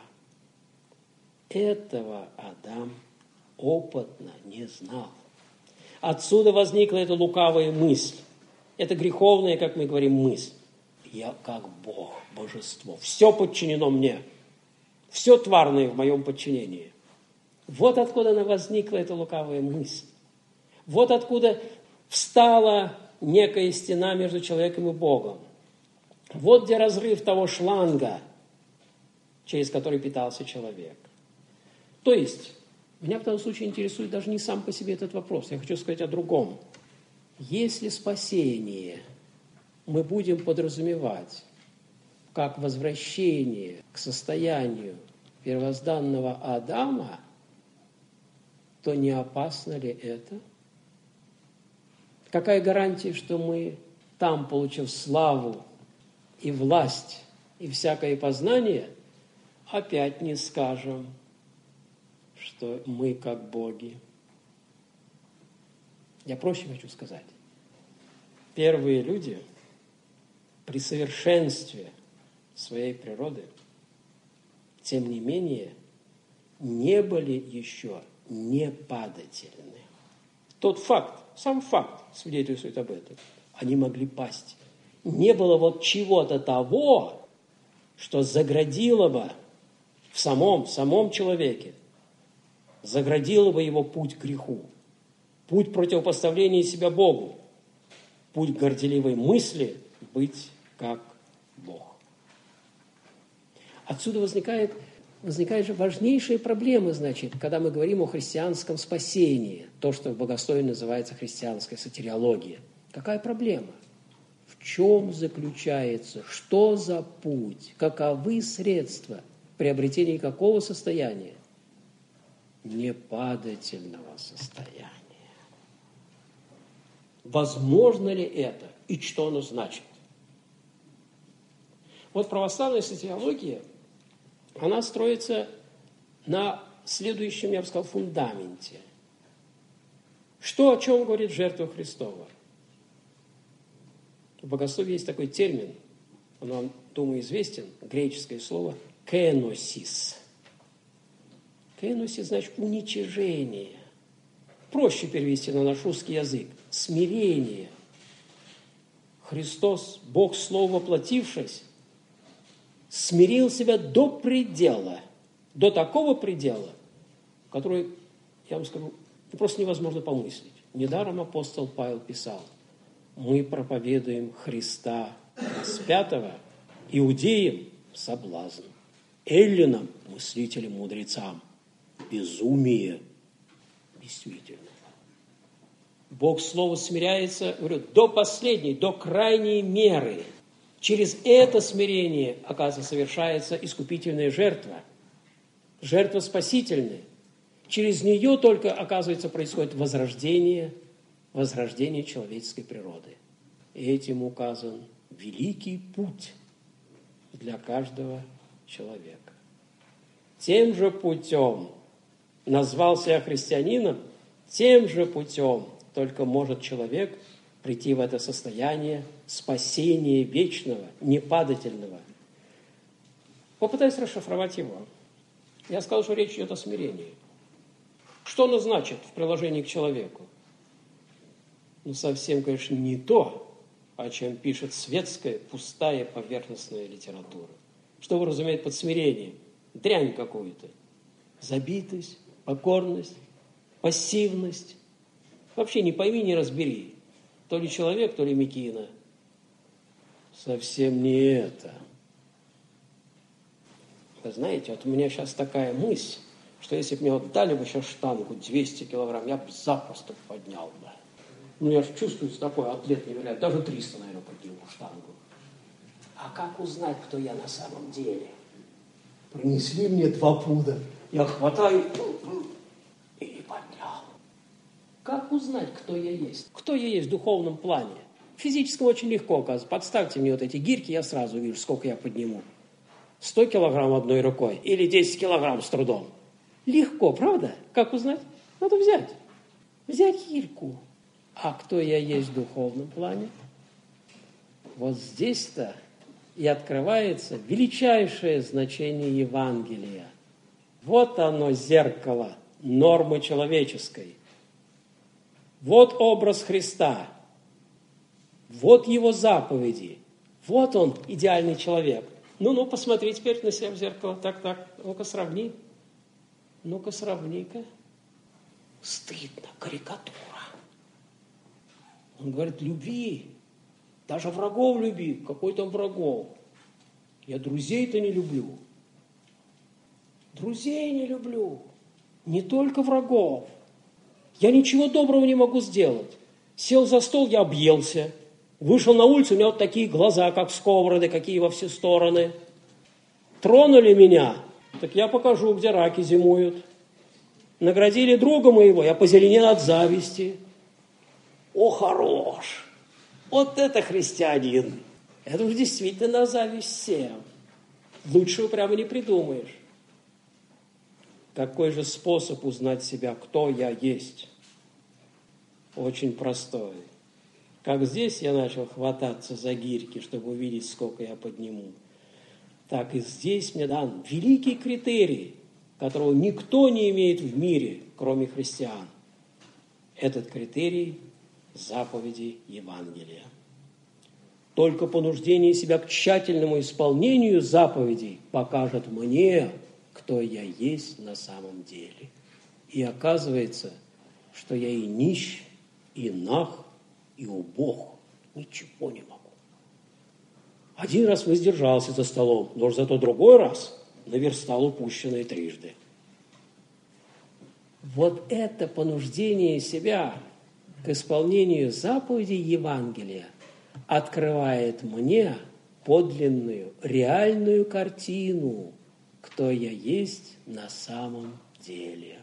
Этого Адам опытно не знал. Отсюда возникла эта лукавая мысль. Это греховная, как мы говорим, мысль. Я как Бог, божество. Все подчинено мне. Все тварное в моем подчинении. Вот откуда она возникла, эта лукавая мысль. Вот откуда встала некая стена между человеком и Богом. Вот где разрыв того шланга, через который питался человек. То есть, меня в данном случае интересует даже не сам по себе этот вопрос. Я хочу сказать о другом. Если спасение мы будем подразумевать как возвращение к состоянию первозданного Адама, то не опасно ли это? Какая гарантия, что мы там, получив славу и власть, и всякое познание, опять не скажем, что мы как боги? Я проще хочу сказать. Первые люди при совершенстве своей природы, тем не менее, не были еще непадательны. Тот факт, сам факт свидетельствует об этом. Они могли пасть. Не было вот чего-то того, что заградило бы в самом, в самом человеке, заградило бы его путь к греху, путь противопоставления себя Богу, путь горделивой мысли – быть как Бог. Отсюда возникает, возникает же важнейшая проблема, значит, когда мы говорим о христианском спасении, то, что в богословии называется христианская сотириология. Какая проблема? В чем заключается, что за путь, каковы средства приобретения какого состояния? Непадательного состояния. Возможно ли это и что оно значит? Вот православная сотириология, она строится на следующем, я бы сказал, фундаменте. Что, о чем говорит жертва Христова? В богословии есть такой термин, он вам, думаю, известен, греческое слово «кеносис». «Кеносис» значит уничижение. Проще перевести на наш русский язык. Смирение. Христос, Бог Слово воплотившись, смирил себя до предела, до такого предела, который, я вам скажу, просто невозможно помыслить. Недаром апостол Павел писал: мы проповедуем Христа распятого иудеям соблазн, эллинам, мыслителям, мудрецам, безумие. Действительно. Бог Слово смиряется, говорю, до последней, до крайней меры. Через это смирение, оказывается, совершается искупительная жертва, жертва спасительная. Через нее только, оказывается, происходит возрождение, возрождение человеческой природы. И этим указан великий путь для каждого человека. Тем же путем назвался я христианином, тем же путем только может человек прийти в это состояние спасения вечного, непадательного. Попытаюсь расшифровать его. Я сказал, что речь идет о смирении. Что оно значит в приложении к человеку? Ну, совсем, конечно, не то, о чем пишет светская, пустая, поверхностная литература. Что вы разумеете под смирением? Дрянь какую-то. Забитость, покорность, пассивность. Вообще не пойми, не разбери. То ли человек, то ли мекина. Совсем не это. Вы знаете, вот у меня сейчас такая мысль, что если бы мне вот дали бы сейчас штангу двести килограмм, я бы запросто поднял бы. Ну, я же чувствую, что такой атлет невероятный. Даже триста, наверное, подниму штангу. А как узнать, кто я на самом деле? Принесли мне два пуда. Я хватаю и поднял. Как узнать, кто я есть? Кто я есть в духовном плане? В физическом очень легко, оказывается. Подставьте мне вот эти гирьки, я сразу вижу, сколько я подниму. сто килограмм одной рукой или десять килограмм с трудом. Легко, правда? Как узнать? Надо взять. Взять гирьку. А кто я есть в духовном плане? Вот здесь-то и открывается величайшее значение Евангелия. Вот оно, зеркало нормы человеческой. Вот образ Христа. Вот его заповеди. Вот он, идеальный человек. Ну-ну, посмотри теперь на себя в зеркало. Так-так, ну-ка сравни. Ну-ка сравни-ка. Стыдно, карикатура. Он говорит, люби. Даже врагов люби. Какой там врагов? Я друзей-то не люблю. Друзей не люблю. Не только врагов. Я ничего доброго не могу сделать. Сел за стол, я объелся. Вышел на улицу, у меня вот такие глаза, как сковороды, какие во все стороны. Тронули меня, так я покажу, где раки зимуют. Наградили друга моего, я позеленел от зависти. О, хорош! Вот это христианин! Это уж действительно зависть всем. Лучшего прямо не придумаешь. Какой же способ узнать себя, кто я есть? Очень простой. Как здесь я начал хвататься за гирьки, чтобы увидеть, сколько я подниму, так и здесь мне дан великий критерий, которого никто не имеет в мире, кроме христиан. Этот критерий – заповеди Евангелия. Только понуждение себя к тщательному исполнению заповедей покажет мне, кто я есть на самом деле. И оказывается, что я и нищ, и наг, и убог. ничего не могу. Один раз воздержался за столом, но зато другой раз наверстал упущенное трижды. Вот это понуждение себя к исполнению заповедей Евангелия открывает мне подлинную, реальную картину, кто я есть на самом деле.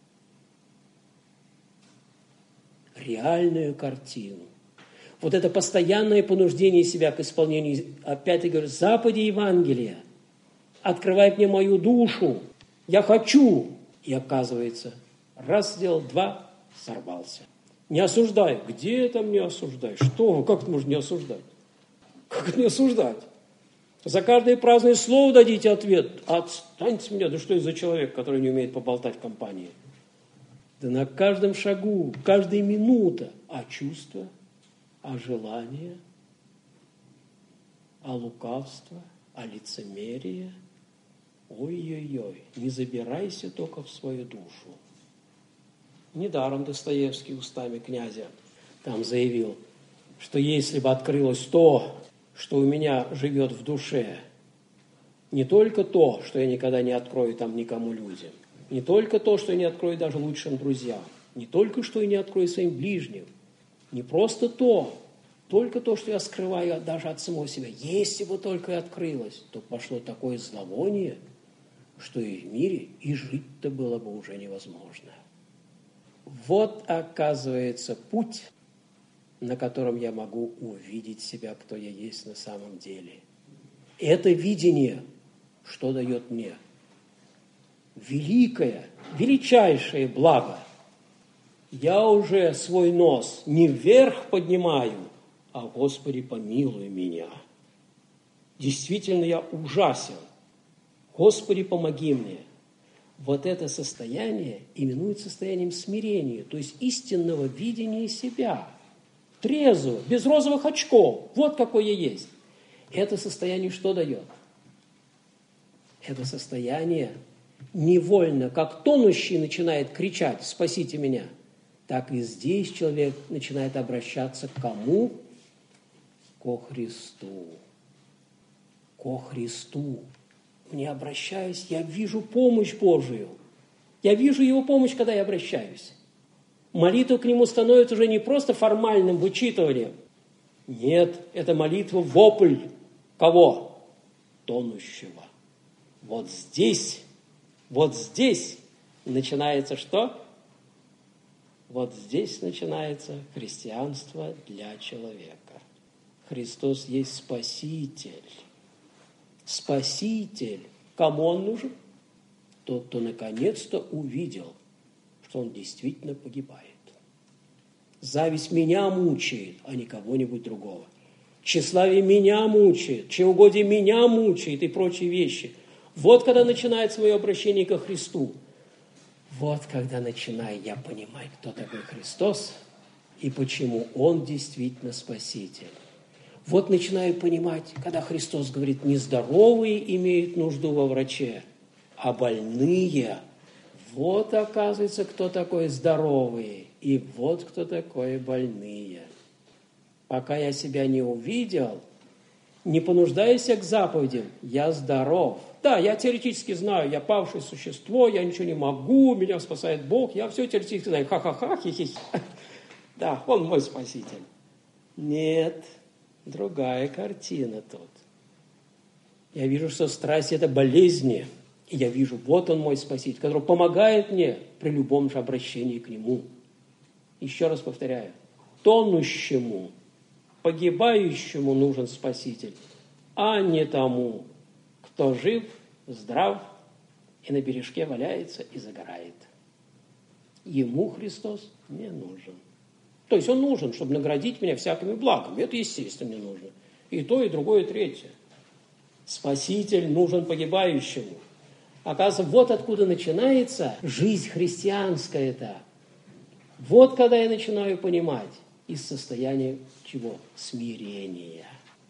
Реальную картину. Вот это постоянное понуждение себя к исполнению, опять-таки говорю, заповедей Евангелия открывает мне мою душу. Я хочу. И оказывается, раз сделал, два, сорвался. Не осуждай. Где там не осуждай? Что? Как это можно не осуждать? Как это не осуждать? За каждое праздное слово дадите ответ. Отстаньте меня. Да что это за человек, который не умеет поболтать в компании? Да на каждом шагу, каждая минута. А чувства, а желания, а лукавство, а лицемерие. Ой-ой-ой, не забирайся только в свою душу. Недаром Достоевский устами князя там заявил, что если бы открылось то, что у меня живет в душе, не только то, что я никогда не открою там никому людям, не только то, что я не открою даже лучшим друзьям, не только что я не открою своим ближним, не просто то, только то, что я скрываю даже от самого себя. Если бы только и открылось, то пошло такое зловоние, что и в мире и жить-то было бы уже невозможно. Вот, оказывается, путь, на котором я могу увидеть себя, кто я есть на самом деле. И это видение, что дает мне? Великое, величайшее благо. Я уже свой нос не вверх поднимаю, а, Господи, помилуй меня. Действительно, я ужасен. Господи, помоги мне. Вот это состояние именуют состоянием смирения, то есть истинного видения себя. Трезво, без розовых очков. Вот какой я есть. Это состояние что дает? Это состояние невольно, как тонущий начинает кричать «спасите меня», так и здесь человек начинает обращаться к кому? Ко Христу. Ко Христу. Не обращаясь, я вижу помощь Божию. Я вижу Его помощь, когда я обращаюсь. Молитва к Нему становится уже не просто формальным вычитыванием. Нет, это молитва вопль. Кого? Тонущего. Вот здесь, вот здесь начинается что? Вот здесь начинается христианство для человека. Христос есть Спаситель. Спаситель. Кому Он нужен? Тот, кто наконец-то увидел, что он действительно погибает. Зависть меня мучает, а не кого-нибудь другого. Тщеславие меня мучает, чревоугодие меня мучает и прочие вещи. Вот когда начинается мое обращение ко Христу. Вот когда начинаю я понимать, кто такой Христос и почему Он действительно Спаситель. Вот начинаю понимать, когда Христос говорит, нездоровые имеют нужду во враче, а больные. Вот, оказывается, кто такой здоровый, и вот кто такой больные. Пока я себя не увидел, не понуждаясь к заповедям, я здоров. Да, я теоретически знаю, я павшее существо, я ничего не могу, меня спасает Бог, я все теоретически знаю. Ха-ха-ха, хи-хи. Да, Он мой Спаситель. Нет, другая картина тут. Я вижу, что страсть – это болезни. И я вижу, вот Он мой Спаситель, который помогает мне при любом же обращении к Нему. Еще раз повторяю, тонущему, погибающему нужен Спаситель, а не тому, кто жив, здрав и на бережке валяется и загорает. Ему Христос не нужен. То есть Он нужен, чтобы наградить меня всякими благами. Это, естественно, мне нужно. И то, и другое, и третье. Спаситель нужен погибающему. Оказывается, вот откуда начинается жизнь христианская-то. Вот когда я начинаю понимать из состояния чего? Смирения.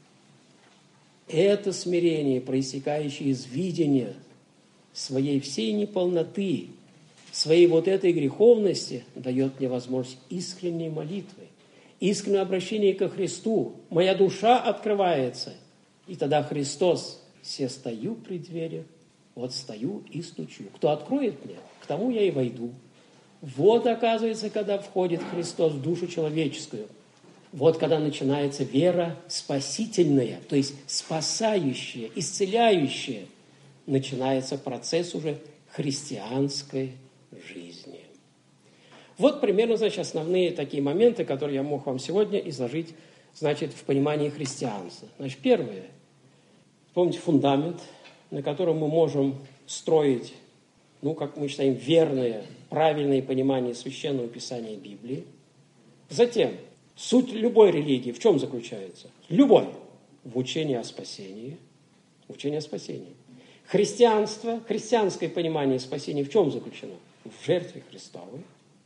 Это смирение, проистекающее из видения своей всей неполноты, своей вот этой греховности, дает мне возможность искренней молитвы. искреннее обращение ко Христу, моя душа открывается. И тогда Христос: «Се стою при двери, вот стою и стучу. Кто откроет мне, к тому я и войду». Вот, оказывается, когда входит Христос в душу человеческую. Вот когда начинается вера спасительная, то есть спасающая, исцеляющая. Начинается процесс уже христианской жизни. Вот примерно, значит, основные такие моменты, которые я мог вам сегодня изложить, значит, в понимании христианства. Значит, первое. Помните фундамент, на котором мы можем строить, ну, как мы считаем, верное, правильное понимание Священного Писания Библии. Затем, суть любой религии в чем заключается? Любой. В учении о спасении. В учении о спасении. Христианство, христианское понимание спасения в чем заключено? В жертве Христовой.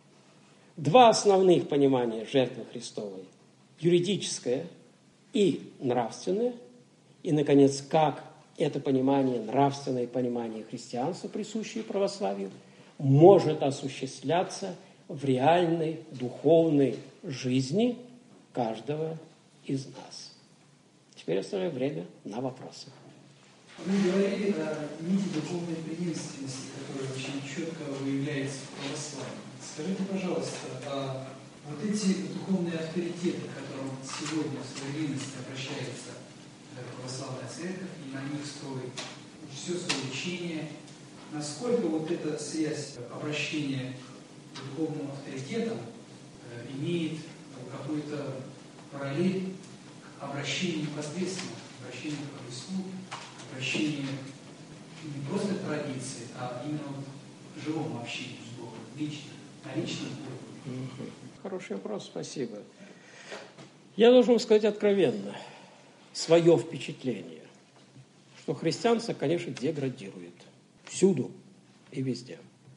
Два основных понимания жертвы Христовой. Юридическое и нравственное. И, наконец, как это понимание, нравственное понимание христианства, присущее православию, может осуществляться в реальной духовной жизни каждого из нас. Теперь оставляю время на вопросы. Вы говорили о нити духовной преемственности, которая очень четко выявляется в православии. Скажите, пожалуйста, а вот эти духовные авторитеты, к которым сегодня в современности обращается православная церковь, и на них строит все свое учение, насколько вот эта связь обращения к духовным авторитетам имеет какую-то параллель к обращению непосредственно, к обращению к Христу, к обращению не просто к традиции, а именно вот к живому общению с Богом, лично, на личном уровне? Хороший вопрос, спасибо. Я должен сказать откровенно свое впечатление, что христианство, конечно, деградирует всюду и везде.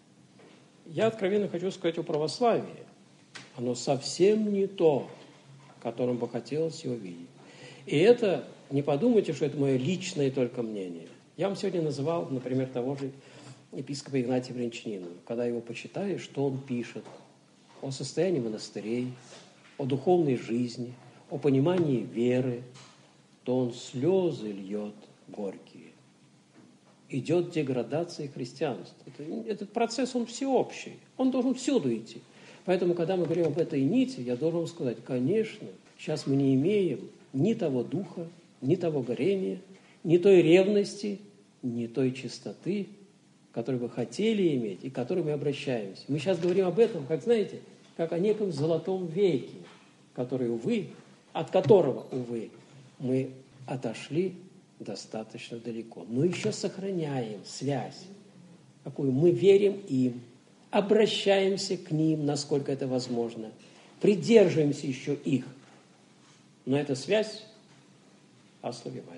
Я откровенно хочу сказать о православии. Оно совсем не то, которым бы хотелось его видеть. И это, не подумайте, что это мое личное только мнение. Я вам сегодня называл, например, того же епископа Игнатия Брянчанина. Когда его почитаешь, что он пишет о состоянии монастырей, о духовной жизни, о понимании веры, то он слезы льет горькие. Идет деградация христианства. Это, этот процесс, он всеобщий. Он должен всюду идти. Поэтому, когда мы говорим об этой нити, я должен сказать, конечно, сейчас мы не имеем ни того духа, ни того горения, ни той ревности, ни той чистоты, которую бы хотели иметь и к которой мы обращаемся. Мы сейчас говорим об этом, как, знаете, как о неком золотом веке, который, увы, от которого, увы, мы отошли достаточно далеко. Но еще сохраняем связь, какую мы верим им, обращаемся к ним, насколько это возможно, придерживаемся еще их. Но эта связь ослабевает.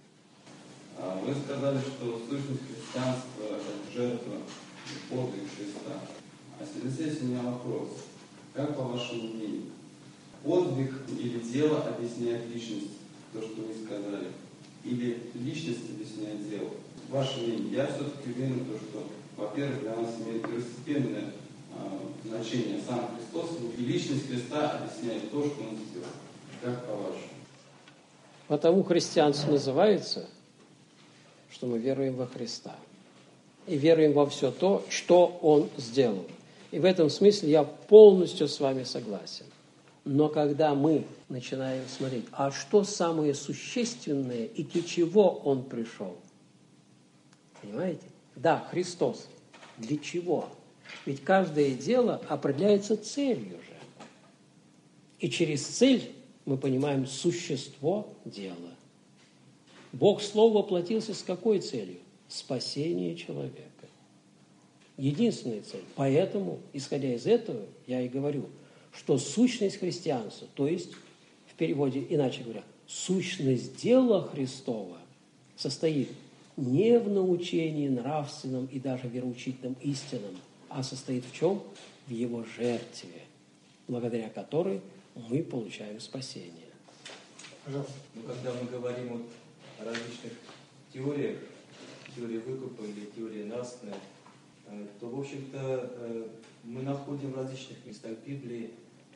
Вы сказали, что сущность христианства – это жертва и подвиг Христа. А здесь у меня вопрос. Как, по вашему мнению, подвиг или дело объясняет личность, то, что вы сказали, или личность объясняет дело? Ваше мнение. Я все-таки уверен, что, во-первых, для нас имеет первостепенное э, значение сам Христос, и личность Христа объясняет то, что Он сделал. Как по-вашему? Потому христианство называется, что мы веруем во Христа. И веруем во все то, что Он сделал. И в этом смысле я полностью с вами согласен. Но когда мы начинаем смотреть, а что самое существенное и для чего Он пришел? Понимаете? Да, Христос. Для чего? Ведь каждое дело определяется целью же. И через цель мы понимаем существо дела. Бог Слово воплотился с какой целью? Спасение человека. Единственная цель. Поэтому, исходя из этого, я и говорю, что сущность христианства, то есть, в переводе, иначе говоря, сущность дела Христова состоит не в научении нравственном и даже вероучительном истинам, а состоит в чем? В Его жертве, благодаря которой мы получаем спасение. Пожалуйста. Ну, когда мы говорим вот о различных теориях, теории выкупа или теории нравственной, то, в общем-то, мы находим в различных местах Библии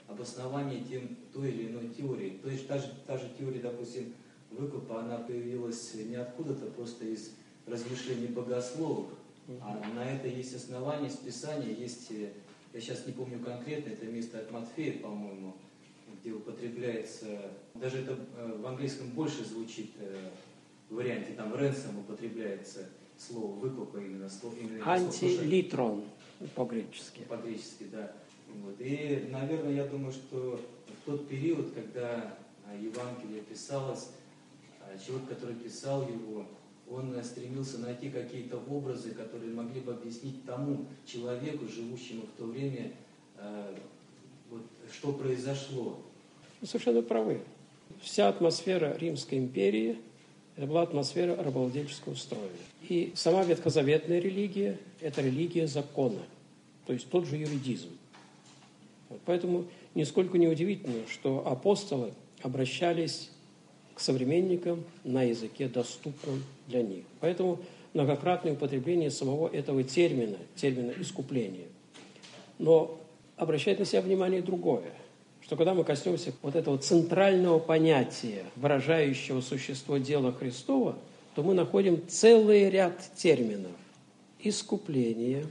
обоснование тем, той или иной теории. То есть та же, та же теория, допустим, выкупа, она появилась не откуда-то, просто из размышлений богословов, а на это есть основания, из Писания, есть, я сейчас не помню конкретно, это место от Матфея, по-моему, где употребляется, даже это в английском больше звучит в варианте, там ренсом употребляется слово выкупа, именно слово. Антилитрон по-гречески. По-гречески, да. Вот. И, наверное, я думаю, что в тот период, когда Евангелие писалось, человек, который писал его, он стремился найти какие-то образы, которые могли бы объяснить тому человеку, живущему в то время, вот, что произошло. Вы совершенно правы. Вся атмосфера Римской империи – это была атмосфера рабовладельческого строя. И сама ветхозаветная религия – это религия закона, то есть тот же юридизм. Вот поэтому нисколько не удивительно, что апостолы обращались к современникам на языке, доступном для них. Поэтому многократное употребление самого этого термина, термина искупления. Но обращает на себя внимание другое, что когда мы коснемся вот этого центрального понятия, выражающего существо дела Христова, то мы находим целый ряд терминов: искупление,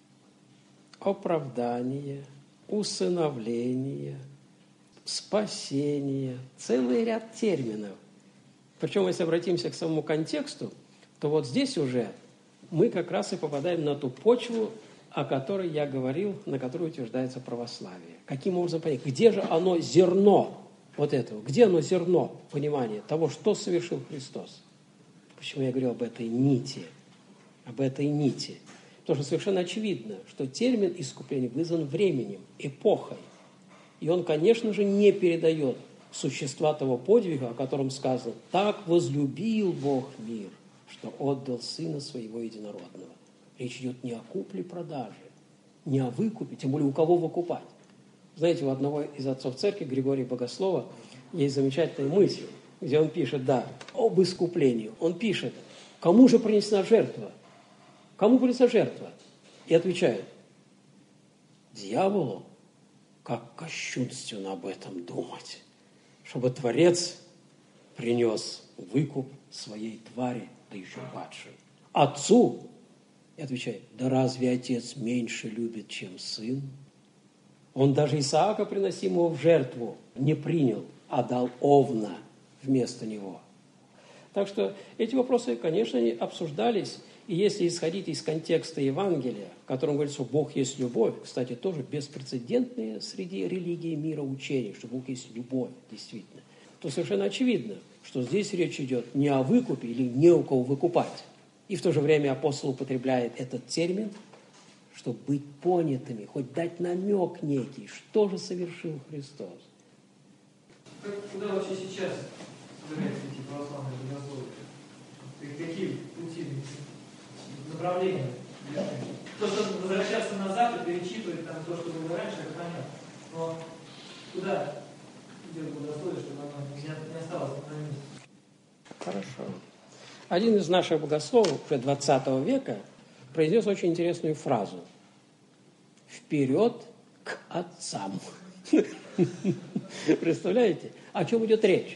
оправдание, усыновление, спасение, целый ряд терминов. Причем, если обратимся к самому контексту, то вот здесь уже мы как раз и попадаем на ту почву, о которой я говорил, на которой утверждается православие. Каким образом понять? Где же оно зерно вот этого? Где оно зерно понимания того, что совершил Христос? Почему я говорю об этой нити? Об этой нити. Потому что совершенно очевидно, что термин искупления вызван временем, эпохой. И он, конечно же, не передает существа того подвига, о котором сказано: «Так возлюбил Бог мир, что отдал Сына Своего Единородного». Речь идет не о купле-продаже, не о выкупе, тем более у кого выкупать. Знаете, у одного из отцов церкви, Григория Богослова, есть замечательная мысль, где он пишет, да, об искуплении. Он пишет: кому же принесена жертва? Кому принесена жертва? И отвечает: дьяволу. Как кощунственно об этом думать, чтобы Творец принес выкуп своей твари, да еще падшей. Отцу, и отвечает: да разве отец меньше любит, чем сын? Он даже Исаака, приносимого в жертву, не принял, а дал овна вместо него. Так что эти вопросы, конечно, они обсуждались. И если исходить из контекста Евангелия, в котором говорится, что Бог есть любовь, кстати, тоже беспрецедентное среди религий мира учение, что Бог есть любовь, действительно, то совершенно очевидно, что здесь речь идет не о выкупе или не у кого выкупать. И в то же время апостол употребляет этот термин, чтобы быть понятыми, хоть дать намек некий, что же совершил Христос. Куда вообще сейчас собираются эти православные богословия? Какие пути, направления? То, что возвращаться назад и перечитывать там, то, что было раньше, это понятно. Но куда идет богословие, чтобы оно не осталось на месте? Хорошо. Один из наших богословов уже двадцатого века произнес очень интересную фразу: «Вперед к отцам». Представляете? О чем идет речь?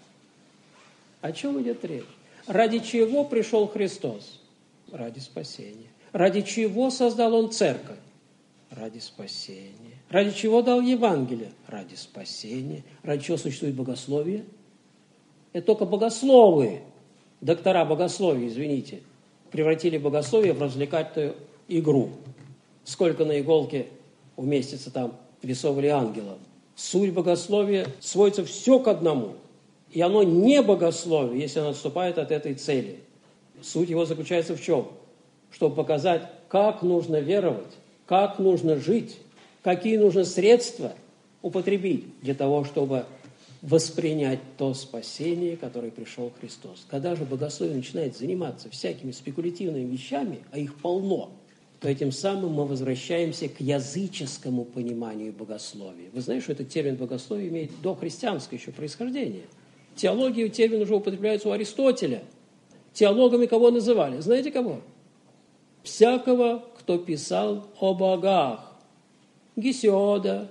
О чем идет речь? Ради чего пришел Христос? Ради спасения. Ради чего создал Он церковь? Ради спасения. Ради чего дал Евангелие? Ради спасения. Ради чего существует богословие? Это только богословы, доктора богословия, извините, превратили богословие в развлекательную игру. Сколько на иголке уместится там весов или ангелов. Суть богословия сводится все к одному. И оно не богословие, если оно отступает от этой цели. Суть его заключается в чем? Чтобы показать, как нужно веровать, как нужно жить, какие нужно средства употребить для того, чтобы воспринять то спасение, которое пришел Христос. Когда же богословие начинает заниматься всякими спекулятивными вещами, а их полно, то этим самым мы возвращаемся к языческому пониманию богословия. Вы знаете, что этот термин богословие имеет дохристианское еще происхождение. В теологии термин уже употребляется у Аристотеля. Теологами кого называли? Знаете кого? Всякого, кто писал о богах. Гесиода,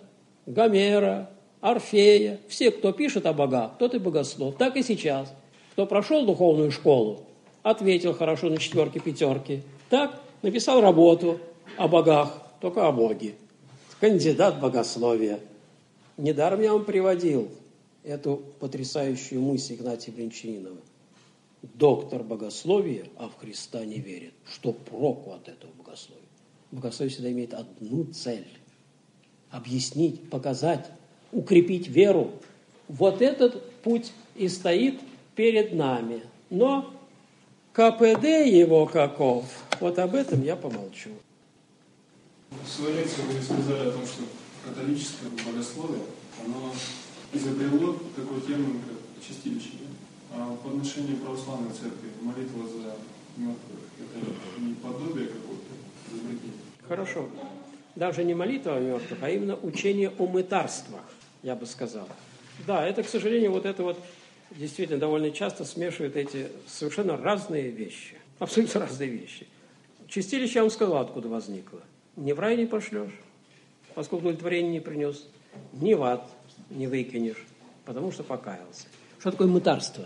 Гомера, Орфея, все, кто пишет о богах, тот и богослов. Так и сейчас. Кто прошел духовную школу, ответил хорошо на четверки, пятерки. Так, написал работу о богах, только о Боге. Кандидат богословия. Недаром я вам приводил эту потрясающую мысль Игнатия Бринчанинова. Доктор богословия, а в Христа не верит. Что проку от этого богословия? Богословие всегда имеет одну цель. Объяснить, показать, укрепить веру. Вот этот путь и стоит перед нами. Но КПД его каков, вот об этом я помолчу. В своей лекции вы сказали о том, что католическое богословие, оно изобрело такой термин, как чистилище. А по отношению к православной церкви молитва за мертвых – это не подобие какое-то изобретение? Хорошо. Даже не молитва о мертвых, а именно учение о мытарствах, я бы сказал. Да, это, к сожалению, вот это вот действительно довольно часто смешивают эти совершенно разные вещи. Абсолютно разные вещи. Чистилище, я вам сказал, откуда возникло. Ни в рай не пошлешь, поскольку удовлетворение не принес, ни в ад не выкинешь, потому что покаялся. Что такое мытарство?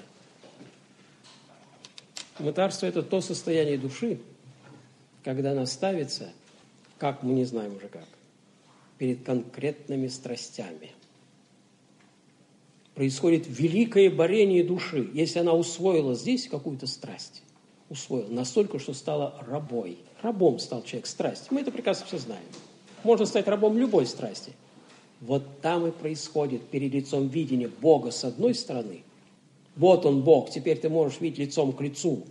Мытарство – это то состояние души, когда она ставится, как мы не знаем уже как, перед конкретными страстями. Происходит великое борение души, если она усвоила здесь какую-то страсть. Усвоила настолько, что стала рабой. Рабом стал человек страсти. Мы это прекрасно все знаем. Можно стать рабом любой страсти. Вот там и происходит перед лицом видения Бога с одной стороны. Вот он Бог, теперь ты можешь видеть лицом к лицу.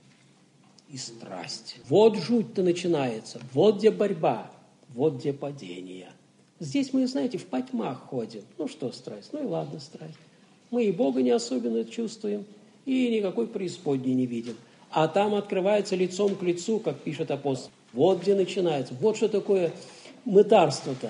И страсть. Вот жуть-то начинается. Вот где борьба. Вот где падение. Здесь мы, знаете, в потьмах ходим. Ну что страсть? Ну и ладно страсть. Мы и Бога не особенно чувствуем, и никакой преисподней не видим. А там открывается лицом к лицу, как пишет апостол. Вот где начинается. Вот что такое мытарство-то.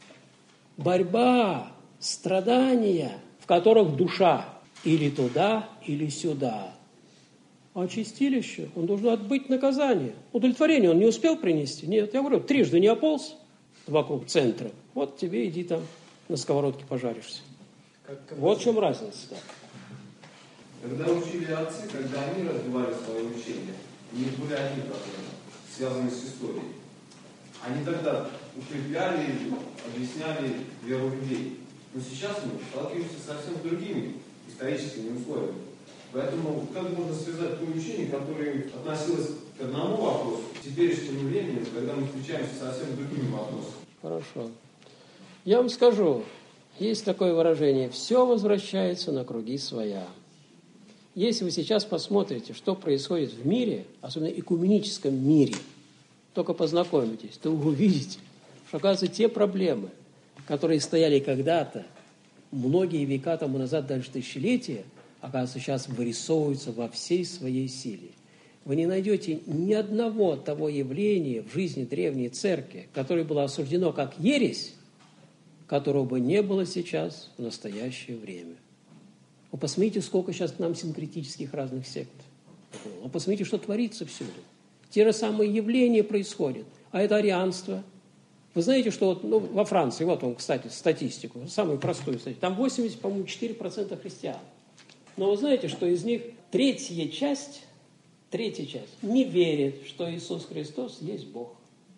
Борьба, страдания, в которых душа или туда, или сюда. А чистилище, он должен отбыть наказание. Удовлетворение он не успел принести? Нет, я говорю, трижды не ополз вокруг центра. Вот тебе иди там на сковородке пожаришься. Как, как вот в чем разница. Когда учили отцы, когда они развивали свое учение, у них были одни проблемы, связанные с историей. Они тогда укрепляли, объясняли веру людей. Но сейчас мы сталкиваемся совсем с другими историческими условиями. Поэтому как можно связать то учение, которое относилось к одному вопросу, к теперешнему времени, когда мы встречаемся с совсем другими вопросами? Хорошо. Я вам скажу, есть такое выражение: все возвращается на круги своя. Если вы сейчас посмотрите, что происходит в мире, особенно экуменическом мире, только познакомитесь, то вы увидите, что, оказывается, те проблемы, которые стояли когда-то, многие века тому назад, даже тысячелетия, оказывается, сейчас вырисовываются во всей своей силе. Вы не найдете ни одного того явления в жизни древней церкви, которое было осуждено как ересь, которого бы не было сейчас в настоящее время. Вы посмотрите, сколько сейчас к нам синкретических разных сект. Вы посмотрите, что творится всюду. Те же самые явления происходят. А это арианство. Вы знаете, что вот, ну, во Франции, вот он, кстати, статистику, самую простую статистику, там восемьдесят, по-моему, четыре процента христиан. Но вы знаете, что из них третья часть, третья часть не верит, что Иисус Христос есть Бог.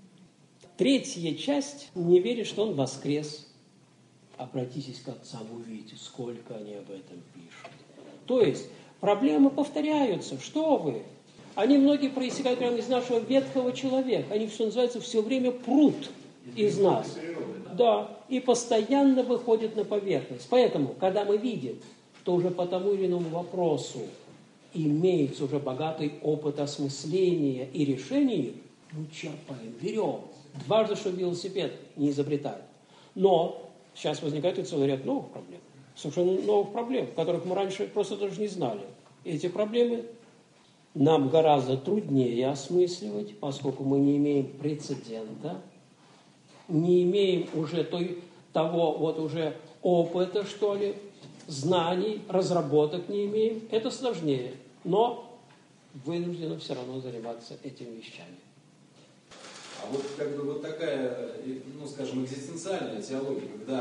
Третья часть не верит, что Он воскрес. Обратитесь к отцам, увидите, сколько они об этом пишут. То есть проблемы повторяются. Что вы? Они многие проистекают прямо из нашего ветхого человека. Они, что называется, все время прут из нас. Да, и постоянно выходят на поверхность. Поэтому, когда мы видим, что уже по тому или иному вопросу имеется уже богатый опыт осмысления и решения, мы черпаем, берем. Дважды, что велосипед не изобретают. Но сейчас возникает и целый ряд новых проблем. Совершенно новых проблем, которых мы раньше просто даже не знали. И эти проблемы нам гораздо труднее осмысливать, поскольку мы не имеем прецедента, не имеем уже той, того вот уже опыта, что ли, знаний, разработок не имеем. Это сложнее, но вынуждены все равно заниматься этими вещами. А вот как бы вот такая, ну скажем, экзистенциальная теология, когда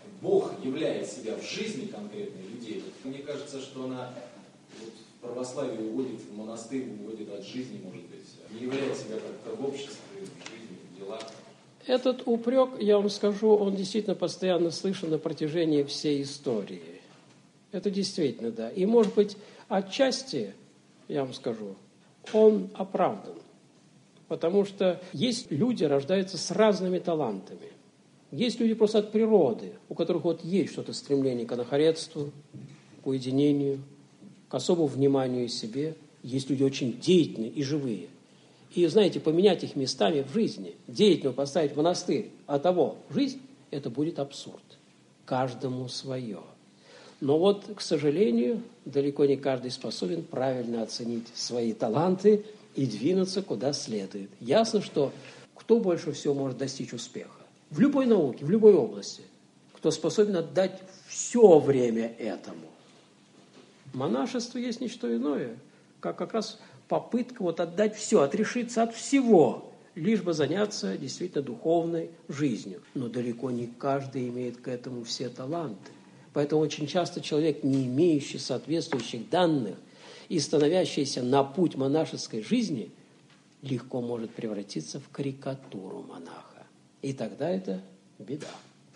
Бог являет себя в жизни конкретных людей, мне кажется, что она вот, в православии уводит, в монастырь уводит от жизни, может быть, не являет себя как-то в обществе, в жизни, в делах. Этот упрек, я вам скажу, он действительно постоянно слышен на протяжении всей истории. Это действительно, да. И, может быть, отчасти, я вам скажу, он оправдан. Потому что есть люди, рождаются с разными талантами. Есть люди просто от природы, у которых вот есть что-то стремление к анахоретству, к уединению, к особому вниманию себе. Есть люди очень деятельные и живые. И, знаете, поменять их местами в жизни, деятельно поставить в монастырь, а того в жизнь, это будет абсурд. Каждому свое. Но вот, к сожалению, далеко не каждый способен правильно оценить свои таланты и двинуться куда следует. Ясно, что кто больше всего может достичь успеха? В любой науке, в любой области. Кто способен отдать все время этому. Монашество есть не что иное, как как раз попытка вот отдать все, отрешиться от всего, лишь бы заняться действительно духовной жизнью. Но далеко не каждый имеет к этому все таланты. Поэтому очень часто человек, не имеющий соответствующих данных и становящийся на путь монашеской жизни, легко может превратиться в карикатуру монаха. И тогда это беда.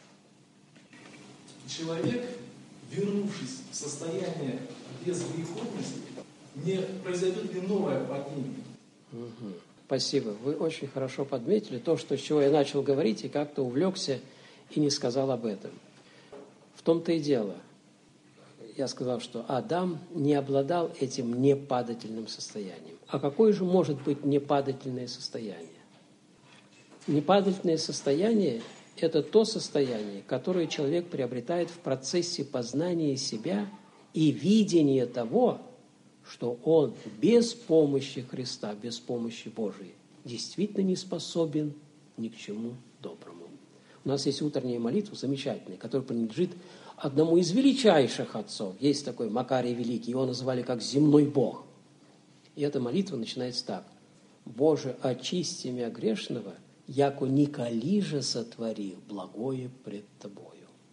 Человек, вернувшись в состояние безгреховности, не произойдет ли новое падение? Угу. Спасибо. Вы очень хорошо подметили то, что, с чего я начал говорить, и как-то увлекся и не сказал об этом. В том-то и дело. Я сказал, что Адам не обладал этим непадательным состоянием. А какое же может быть непадательное состояние? Непадательное состояние – это то состояние, которое человек приобретает в процессе познания себя и видения того, что он без помощи Христа, без помощи Божией действительно не способен ни к чему доброму. У нас есть утренняя молитва замечательная, которая принадлежит одному из величайших отцов. Есть такой Макарий Великий, его называли как земной Бог. И эта молитва начинается так. «Боже, очисти меня грешного, яко николи же сотворил благое пред Тобою».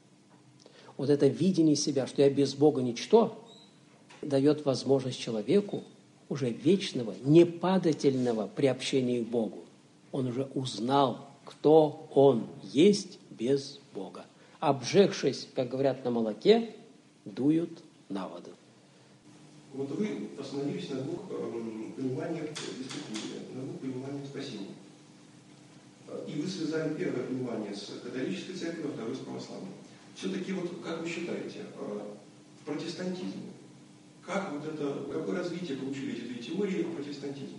Вот это видение себя, что я без Бога ничто, дает возможность человеку уже вечного, непадательного приобщения к Богу. Он уже узнал, кто он есть без Бога. Обжегшись, как говорят, на молоке, дуют на воду. Вот вы остановились на двух э, пониманиях искупления, на двух пониманиях спасения. И вы связали первое понимание с католической церковью, а второе с православной. Все-таки, вот, как вы считаете, э, в протестантизме, как вот это, какое развитие получили эти две теории в протестантизме?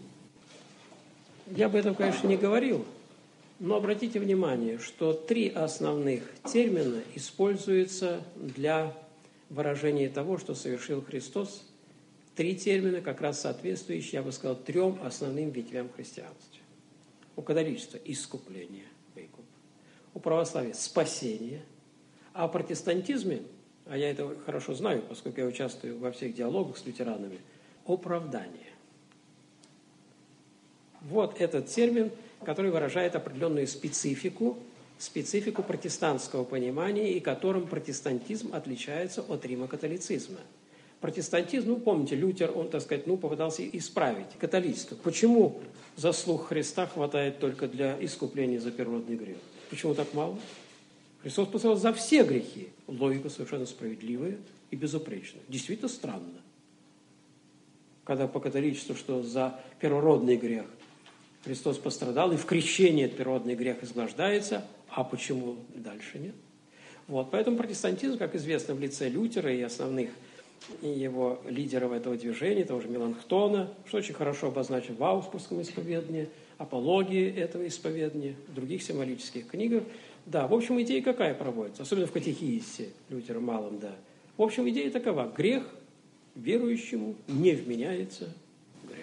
Я об этом, конечно, не говорил, но обратите внимание, что три основных термина используются для выражения того, что совершил Христос. Три термина, как раз соответствующие, я бы сказал, трем основным ветвям христианства. У католичества – искупление, выкуп. У православия – спасение. А в протестантизме, а я это хорошо знаю, поскольку я участвую во всех диалогах с лютеранами, оправдание. Вот этот термин, который выражает определенную специфику, специфику протестантского понимания, и которым протестантизм отличается от римокатолицизма. Протестантизм, ну, помните, Лютер, он, так сказать, ну, попытался исправить католичество. Почему заслуг Христа хватает только для искупления за первородный грех? Почему так мало? Христос пострадал за все грехи. Логика совершенно справедливая и безупречная. Действительно странно. Когда по католичеству, что за первородный грех Христос пострадал, и в крещении этот первородный грех изглаждается, а почему дальше нет? Вот, поэтому протестантизм, как известно, в лице Лютера и основных его лидеров этого движения, того же Меланхтона, что очень хорошо обозначено в Аусбургском исповедании, апологии этого исповедания, в других символических книгах. Да, в общем, идея какая проводится, особенно в катехизисе Лютера малом, да. В общем, идея такова: грех верующему не вменяется грех.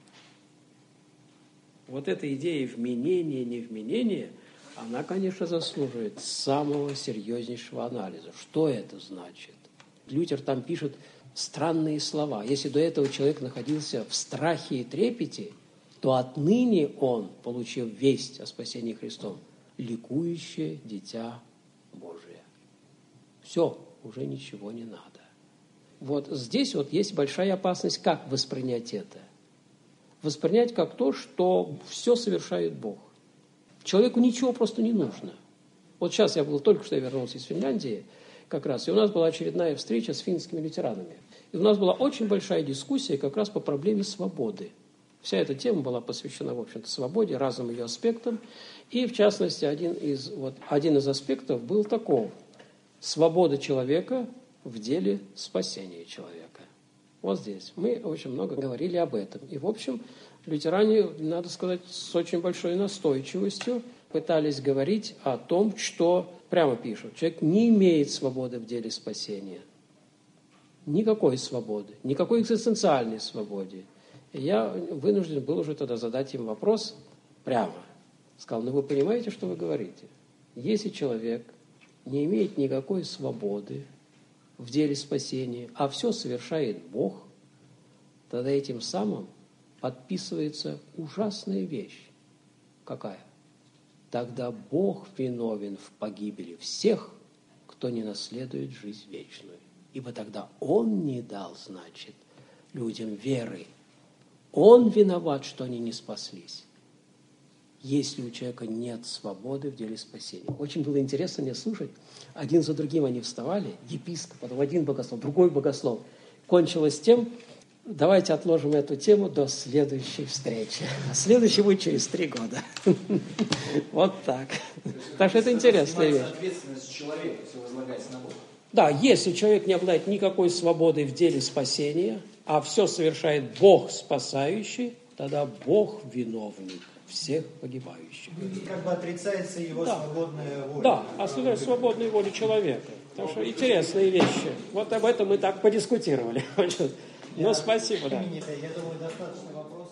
Вот эта идея вменения, невменения, она, конечно, заслуживает самого серьезнейшего анализа. Что это значит? Лютер там пишет странные слова. Если до этого человек находился в страхе и трепете, то отныне он, получив весть о спасении Христом, ликующее дитя Божие. Все, уже ничего не надо. Вот здесь вот есть большая опасность, как воспринять это. Воспринять как то, что все совершает Бог. Человеку ничего просто не нужно. Вот сейчас я был, только что я вернулся из Финляндии, как раз, и у нас была очередная встреча с финскими лютеранами. И у нас была очень большая дискуссия как раз по проблеме свободы. Вся эта тема была посвящена, в общем-то, свободе, разным ее аспектам. И, в частности, один из, вот, один из аспектов был таков: свобода человека в деле спасения человека. Вот здесь. Мы очень много говорили об этом. И, в общем, лютеране, надо сказать, с очень большой настойчивостью пытались говорить о том, что, прямо пишут, человек не имеет свободы в деле спасения. Никакой свободы, никакой экзистенциальной свободы. И я вынужден был уже тогда задать им вопрос прямо. Сказал: ну вы понимаете, что вы говорите? Если человек не имеет никакой свободы в деле спасения, а все совершает Бог, тогда этим самым подписывается ужасная вещь. Какая? Тогда Бог виновен в погибели всех, кто не наследует жизнь вечную. Ибо тогда Он не дал, значит, людям веры. Он виноват, что они не спаслись. Если у человека нет свободы в деле спасения. Очень было интересно мне слушать. Один за другим они вставали, епископ, потом один богослов, другой богослов. Кончилось тем: давайте отложим эту тему до следующей встречи. А следующий будет через три года. Вот так. Так что это интересная вещь. Ответственность человека все возлагается на Бога. Да, если человек не обладает никакой свободой в деле спасения, а все совершает Бог спасающий, тогда Бог виновник всех погибающих. Как бы отрицается его да. свободная воля. Да, отрицается свободная воля человека. Так что интересные вещи. Вот об этом мы так подискутировали. Ну, спасибо, да. Я думаю, достаточно вопросов.